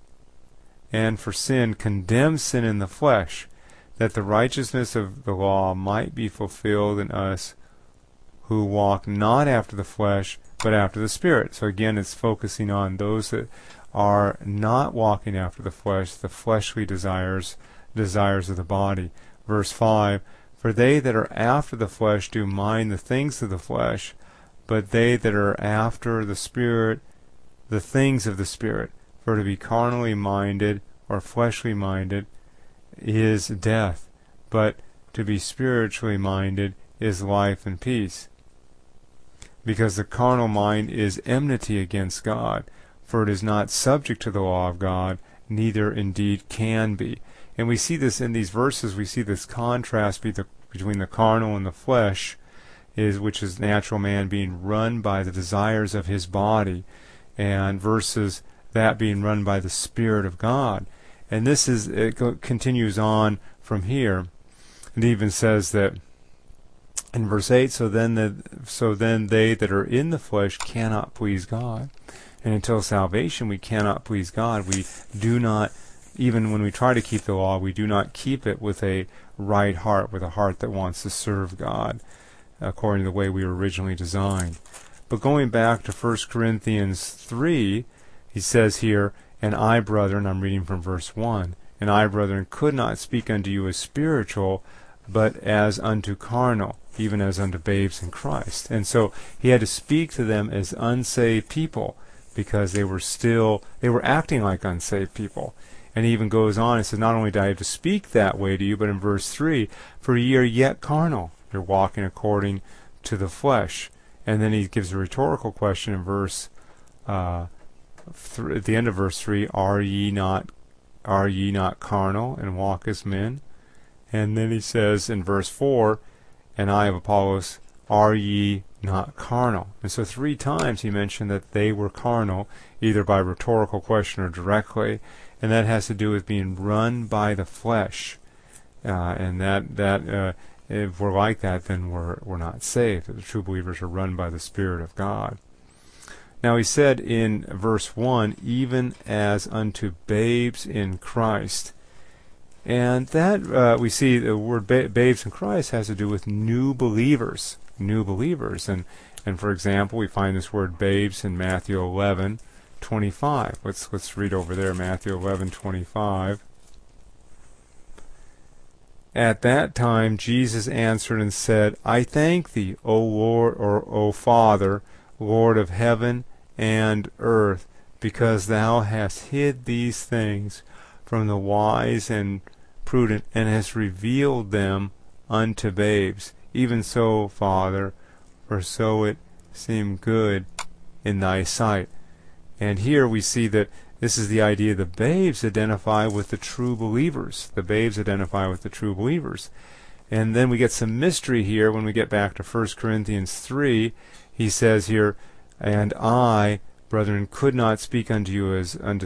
condemns sin in the flesh, that the righteousness of the law might be fulfilled in us who walk not after the flesh, but after the Spirit. So again, it's focusing on those that are not walking after the flesh, the fleshly desires of the body. Verse 5, for they that are after the flesh do mind the things of the flesh, but they that are after the Spirit, the things of the Spirit. For to be carnally minded or fleshly minded is death, but to be spiritually minded is life and peace. Because the carnal mind is enmity against God, for it is not subject to the law of God, neither indeed can be. And we see this in these verses, we see this contrast between the carnal and the flesh, which is natural man being run by the desires of his body, and versus that being run by the Spirit of God. And it continues on from here. It even says that in verse 8, so then they that are in the flesh cannot please God. And until salvation we cannot please God. We do not, even when we try to keep the law, we do not keep it with a right heart, with a heart that wants to serve God, according to the way we were originally designed. But going back to 1 Corinthians 3, he says here, and I, brethren, I'm reading from verse 1, and I, brethren, could not speak unto you as spiritual, but as unto carnal, even as unto babes in Christ. And so he had to speak to them as unsaved people, because they were acting like unsaved people. And he even goes on and says, not only do I have to speak that way to you, but in verse 3, for ye are yet carnal. You're walking according to the flesh. And then he gives a rhetorical question in verse at the end of verse 3, are ye not carnal and walk as men? And then he says in verse 4, and I of Apollos, are ye not carnal? And so 3 times he mentioned that they were carnal, either by rhetorical question or directly, and that has to do with being run by the flesh. And that if we're like that, then we're not saved. The true believers are run by the Spirit of God. Now he said in verse 1, even as unto babes in Christ. And that we see the word babes in Christ has to do with new believers. New believers. And for example, we find this word babes in Matthew 11:25. Let's read over there, Matthew 11:25. At that time Jesus answered and said, I thank thee, O Lord, or O Father, Lord of heaven and earth, because thou hast hid these things from the wise and prudent, and hast revealed them unto babes. Even so, Father, for so it seemed good in thy sight. And here we see that this is the idea the babes identify with the true believers. The babes identify with the true believers. And then we get some mystery here when we get back to 1 Corinthians 3. He says here, and I, brethren, could not speak unto you as unto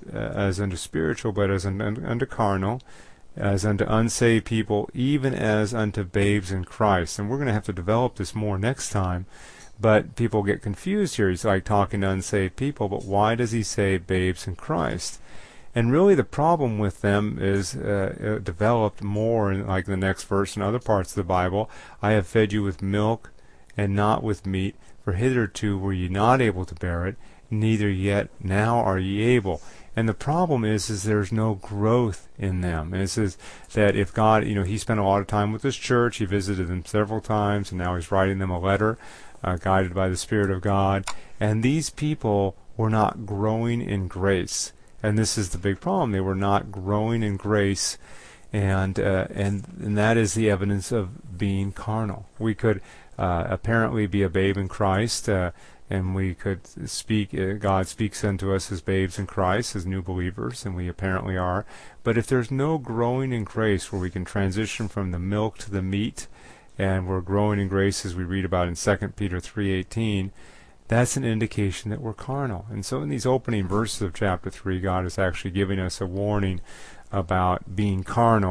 spiritual, but as unto carnal, as unto unsaved people, even as unto babes in Christ. And we're going to have to develop this more next time. But people get confused here. He's like talking to unsaved people, but why does he say babes in Christ? And really the problem with them is developed more in like the next verse and other parts of the Bible. I have fed you with milk and not with meat, for hitherto were ye not able to bear it, neither yet now are ye able. And the problem is there's no growth in them. And it says that if God, he spent a lot of time with his church, he visited them several times, and now he's writing them a letter, guided by the Spirit of God. And these people were not growing in grace. And this is the big problem. They were not growing in grace, and that is the evidence of being carnal. We could apparently be a babe in Christ, and we could speak, God speaks unto us as babes in Christ, as new believers, and we apparently are. But if there's no growing in grace where we can transition from the milk to the meat, and we're growing in grace as we read about in 2 Peter 3:18, that's an indication that we're carnal. And so in these opening verses of chapter 3, God is actually giving us a warning about being carnal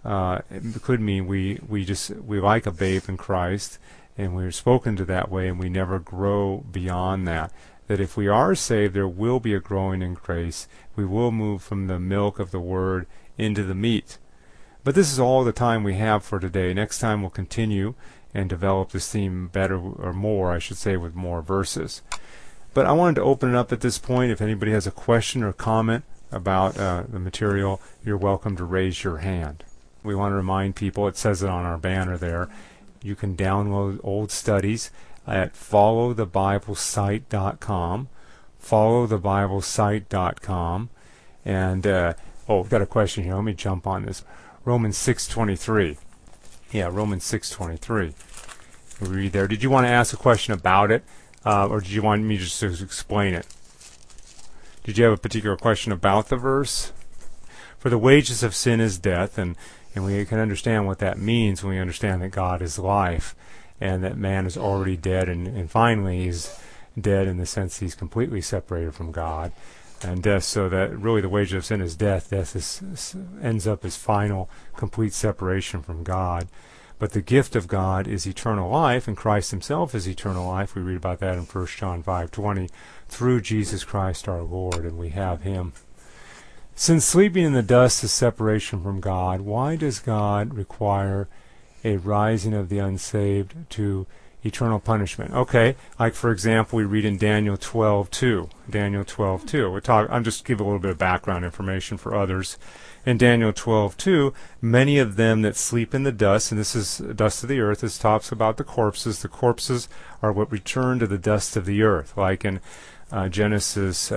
it could mean we like a babe in Christ, and we're spoken to that way, and we never grow beyond that. That if we are saved, there will be a growing in grace. We will move from the milk of the Word into the meat. But this is all the time we have for today. Next time we'll continue and develop this theme better, or more, I should say, with more verses. But I wanted to open it up at this point. If anybody has a question or comment about the material, you're welcome to raise your hand. We want to remind people, it says it on our banner there, you can download old studies at followthebiblesite.com, followthebiblesite.com. And, we've got a question here. Let me jump on this. Romans 6:23. Yeah, Romans 6:23. We read there. Did you want to ask a question about it, or did you want me just to explain it? Did you have a particular question about the verse? For the wages of sin is death, and we can understand what that means when we understand that God is life, and that man is already dead, and finally he's dead in the sense he's completely separated from God. And death, so that really the wages of sin is death. Death ends up as final, complete separation from God. But the gift of God is eternal life, and Christ himself is eternal life. We read about that in 1 John 5:20, through Jesus Christ our Lord, and we have him. Since sleeping in the dust is separation from God, why does God require a rising of the unsaved to eternal punishment? Okay, like for example, we read in Daniel 12:2. Daniel 12:2. I'm just give a little bit of background information for others. In Daniel 12:2, many of them that sleep in the dust, and this is dust of the earth, this talks about the corpses. The corpses are what return to the dust of the earth, like in Genesis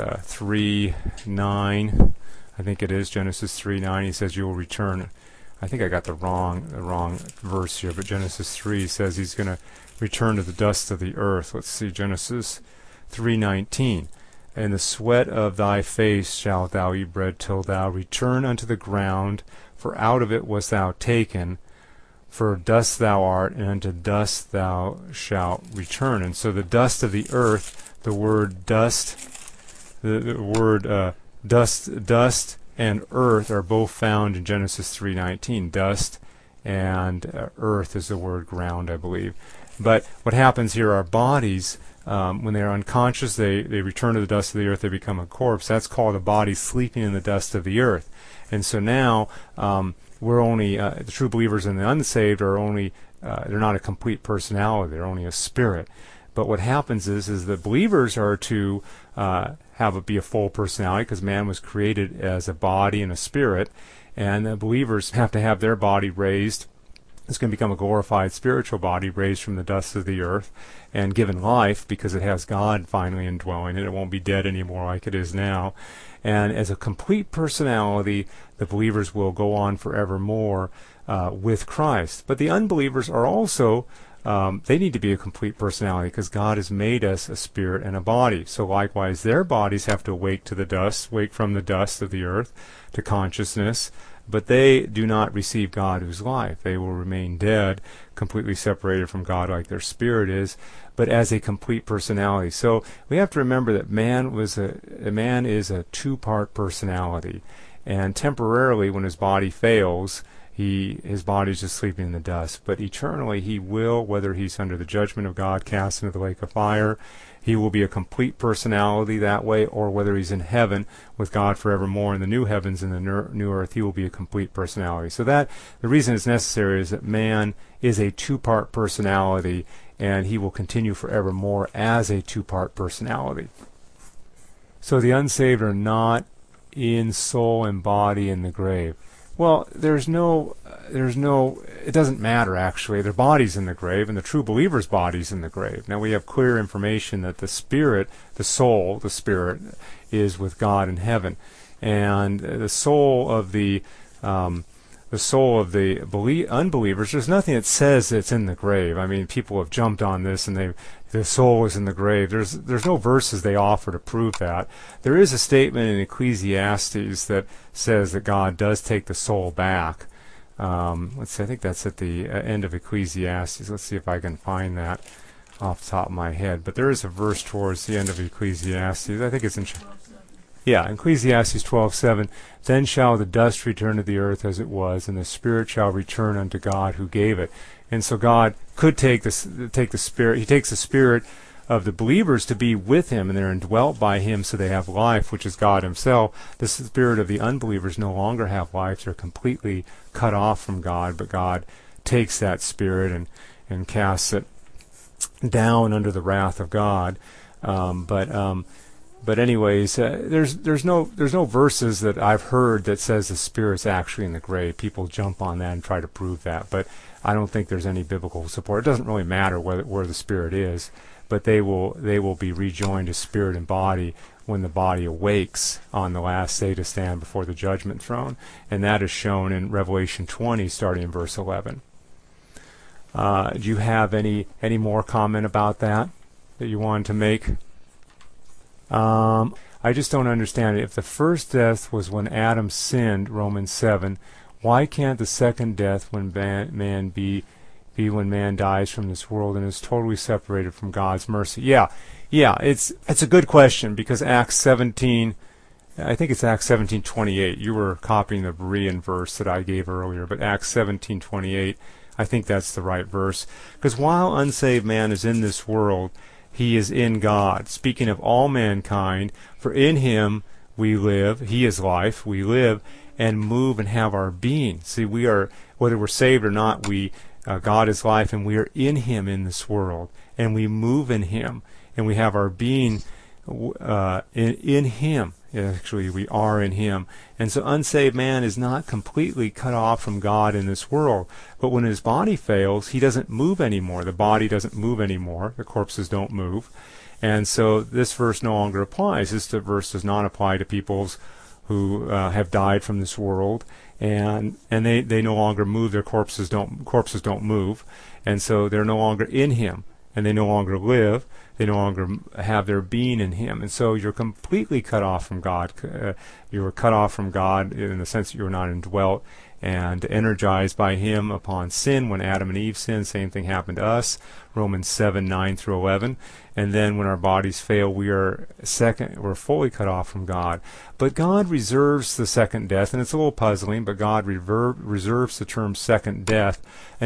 3:9. I think it is Genesis 3:9. He says you will return. I think I got the wrong verse here, but Genesis 3 says he's going to return to the dust of the earth. Let's see, Genesis 3:19. In the sweat of thy face shalt thou eat bread till thou return unto the ground, for out of it wast thou taken. For dust thou art, and unto dust thou shalt return. And so the dust of the earth, the word dust, the word dust and earth are both found in Genesis 3:19. Dust and earth is the word ground, I believe. But what happens here, our bodies, when they're unconscious, they return to the dust of the earth, they become a corpse. That's called a body sleeping in the dust of the earth. And so now we're only, the true believers and the unsaved are only, they're not a complete personality, they're only a spirit. But what happens is that believers are to be a full personality, because man was created as a body and a spirit, and the believers have to have their body raised. It's going to become a glorified spiritual body raised from the dust of the earth and given life because it has God finally indwelling it. It won't be dead anymore like it is now. And as a complete personality, the believers will go on forevermore with Christ. But the unbelievers are also, they need to be a complete personality because God has made us a spirit and a body. So likewise, their bodies have to wake to the dust, wake from the dust of the earth to consciousness. But they do not receive God who's life. They will remain dead, completely separated from God like their spirit is, but as a complete personality. So we have to remember that man is a two-part personality. And temporarily, when his body fails, his body is just sleeping in the dust. But eternally, he will, whether he's under the judgment of God, cast into the lake of fire, he will be a complete personality that way, or whether he's in heaven with God forevermore in the new heavens and the new earth, he will be a complete personality. So that the reason it's necessary is that man is a two-part personality, and he will continue forevermore as a two-part personality. So the unsaved are not in soul and body in the grave. Well, there's no, it doesn't matter actually. Their body's in the grave, and the true believer's body's in the grave. Now we have clear information that the spirit, the soul, the spirit, is with God in heaven. And the soul of the unbelievers, there's nothing that says it's in the grave. I mean, people have jumped on this and the soul is in the grave. There's no verses they offer to prove that. There is a statement in Ecclesiastes that says that God does take the soul back. Let's see, I think that's at the end of Ecclesiastes. Let's see if I can find that off the top of my head. But there is a verse towards the end of Ecclesiastes. I think it's in Yeah, Ecclesiastes 12:7. Then shall the dust return to the earth as it was, and the spirit shall return unto God who gave it. And so God could take the spirit. He takes the spirit of the believers to be with him, and they're indwelt by him, so they have life, which is God himself. The spirit of the unbelievers no longer have life. They're completely cut off from God, but God takes that spirit and casts it down under the wrath of God. But anyways, there's no verses that I've heard that says the spirit's actually in the grave. People jump on that and try to prove that, but I don't think there's any biblical support. It doesn't really matter where the spirit is, but they will be rejoined as spirit and body when the body awakes on the last day to stand before the judgment throne, and that is shown in Revelation 20, starting in verse 11. Do you have any more comment about that you wanted to make? I just don't understand it. If the first death was when Adam sinned, Romans 7, why can't the second death when man be when man dies from this world and is totally separated from God's mercy? Yeah, it's a good question, because Acts 17, I think it's Acts 17:28. You were copying the Berean verse that I gave earlier, but Acts 17:28, I think that's the right verse. Because while unsaved man is in this world, he is in God, speaking of all mankind, for in him we live, he is life, we live and move and have our being. See, we are, whether we're saved or not, God is life, and we are in him in this world, and we move in him, and we have our being in him. Actually, we are in him. And so unsaved man is not completely cut off from God in this world. But when his body fails, he doesn't move anymore. The body doesn't move anymore. The corpses don't move. And so this verse no longer applies. This verse does not apply to peoples who have died from this world, and they no longer move. Their corpses don't move. And so they're no longer in him, and they no longer live. They no longer have their being in him. And so you're completely cut off from God. You're cut off from God in the sense that you're not indwelt and energized by him upon sin. When Adam and Eve sinned, same thing happened to us. Romans 7:9-11. And then when our bodies fail, we're fully cut off from God. But God reserves the second death, and it's a little puzzling, but God reserves the term second death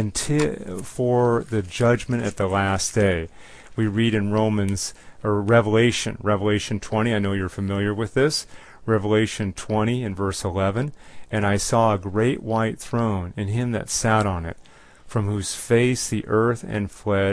for the judgment at the last day. We read in Revelation 20, I know you're familiar with this, Revelation 20 and verse 11, and I saw a great white throne, and him that sat on it, from whose face the earth and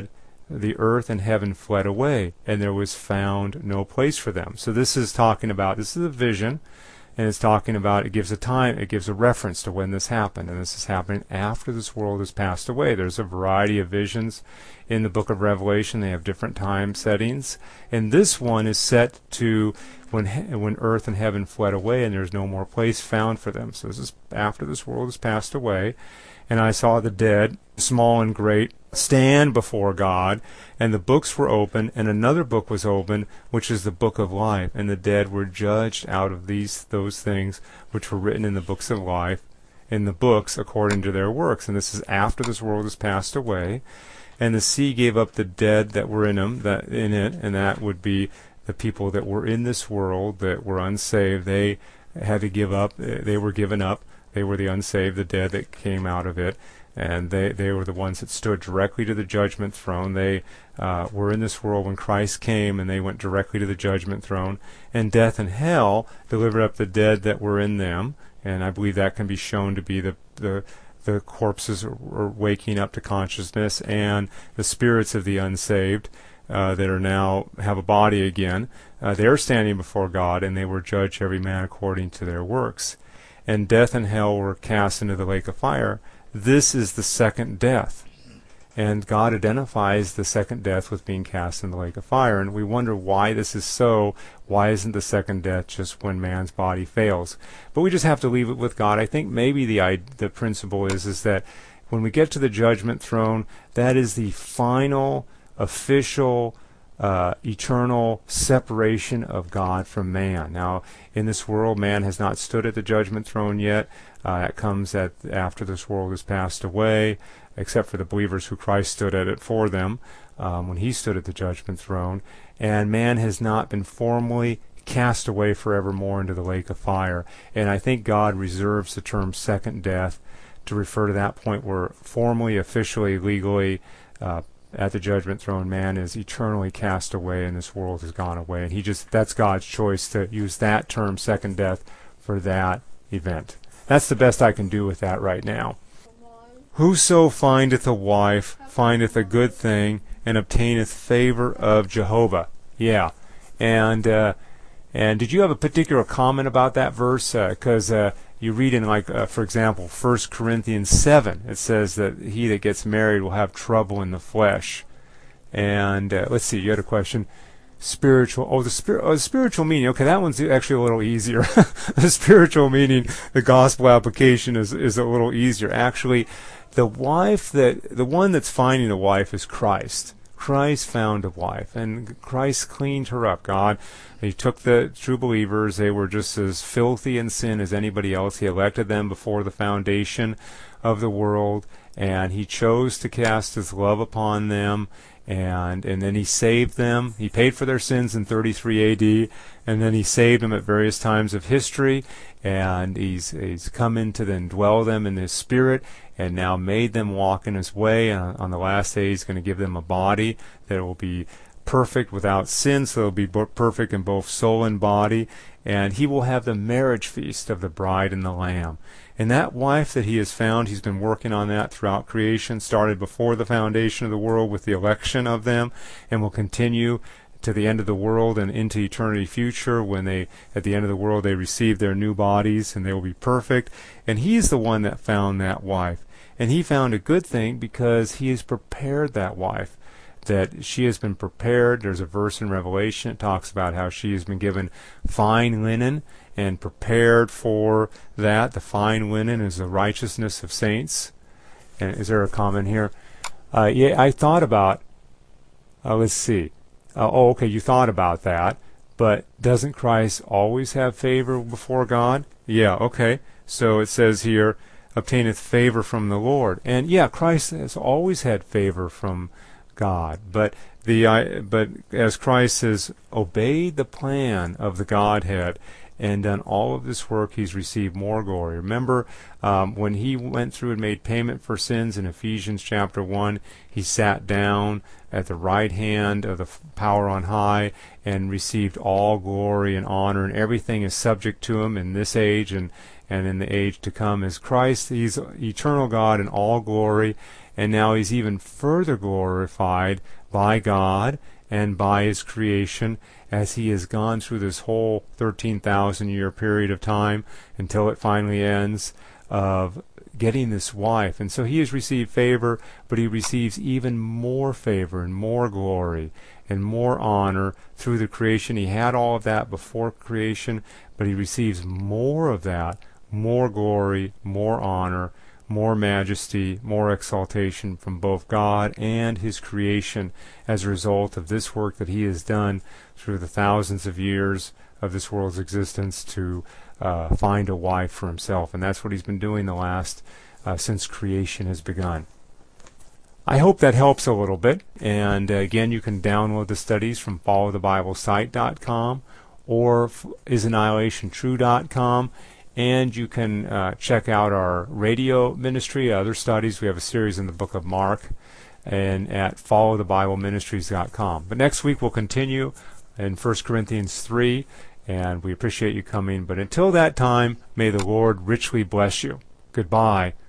heaven fled away, and there was found no place for them. So this is a vision, and it's talking about, it gives a reference to when this happened, and this is happening after this world has passed away. There's a variety of visions in the book of Revelation. They have different time settings, and this one is set to when earth and heaven fled away, and there's no more place found for them. So this is after this world has passed away. And I saw the dead, small and great, stand before God, and the books were open, and another book was open, which is the book of life. And the dead were judged out of those things which were written in the books of life, in the books according to their works. And this is after this world has passed away. And the sea gave up the dead that were in it, and that would be the people that were in this world that were unsaved. They had to give up. They were given up. They were the unsaved, the dead that came out of it, and they were the ones that stood directly to the judgment throne. They were in this world when Christ came, and they went directly to the judgment throne. And death and hell delivered up the dead that were in them, and I believe that can be shown to be the corpses are waking up to consciousness, and the spirits of the unsaved that are now have a body again. They're standing before God, and they were judged every man according to their works. And death and hell were cast into the lake of fire. This is the second death. And God identifies the second death with being cast in the lake of fire. And we wonder why this is so. Why isn't the second death just when man's body fails? But we just have to leave it with God. I think maybe the principle is that when we get to the judgment throne, that is the final, official, eternal separation of God from man. Now, in this world, man has not stood at the judgment throne yet. That comes after this world has passed away, except for the believers who Christ stood at it for them when he stood at the judgment throne. And man has not been formally cast away forevermore into the lake of fire. And I think God reserves the term second death to refer to that point where formally, officially, legally, at the judgment throne, man is eternally cast away and this world has gone away. And that's God's choice to use that term, second death, for that event. That's the best I can do with that right now. Whoso findeth a wife findeth a good thing and obtaineth favor of Jehovah. Yeah. And did you have a particular comment about that verse? Because you read in, for example, 1 Corinthians 7, it says that he that gets married will have trouble in the flesh. And let's see, you had a question. The spiritual meaning. Okay, that one's actually a little easier. The spiritual meaning, the gospel application is a little easier. Actually, the one that's finding a wife is Christ. Christ found a wife, and Christ cleaned her up. He took the true believers. They were just as filthy in sin as anybody else. He elected them before the foundation of the world, and he chose to cast his love upon them, and then he saved them. He paid for their sins in 33 AD, and then he saved them at various times of history, and he's come in to then dwell them in his spirit, and now made them walk in his way. And on the last day, he's going to give them a body that will be perfect without sin, so they'll be perfect in both soul and body. And he will have the marriage feast of the bride and the Lamb. And that wife that he has found, he's been working on that throughout creation, started before the foundation of the world with the election of them, and will continue to the end of the world and into eternity future, when at the end of the world, they receive their new bodies and they will be perfect. And he's the one that found that wife. And he found a good thing because he has prepared that wife, that she has been prepared. There's a verse in Revelation that talks about how she has been given fine linen and prepared for that. The fine linen is the righteousness of saints. And is there a comment here? Yeah, I thought about, let's see. Okay, you thought about that, but doesn't Christ always have favor before God? Yeah, okay. So it says here, obtaineth favor from the Lord. And yeah, Christ has always had favor from God, but as Christ has obeyed the plan of the Godhead and done all of this work, he's received more glory. Remember, when he went through and made payment for sins in Ephesians chapter 1, he sat down at the right hand of the power on high and received all glory and honor, and everything is subject to him in this age and in the age to come. As Christ, he's eternal God in all glory, and now he's even further glorified by God and by his creation as he has gone through this whole 13,000-year period of time until it finally ends, of getting this wife. And so he has received favor, but he receives even more favor and more glory and more honor through the creation. He had all of that before creation, but he receives more of that, more glory, more honor, more majesty, more exaltation from both God and his creation as a result of this work that he has done through the thousands of years of this world's existence to find a wife for himself. And that's what he's been doing the last since creation has begun. I hope that helps a little bit. And again, you can download the studies from followthebiblesite.com or isannihilationtrue.com. And you can check out our radio ministry, other studies. We have a series in the book of Mark, and at followthebibleministries.com. But next week we'll continue in 1 Corinthians 3, and we appreciate you coming. But until that time, may the Lord richly bless you. Goodbye.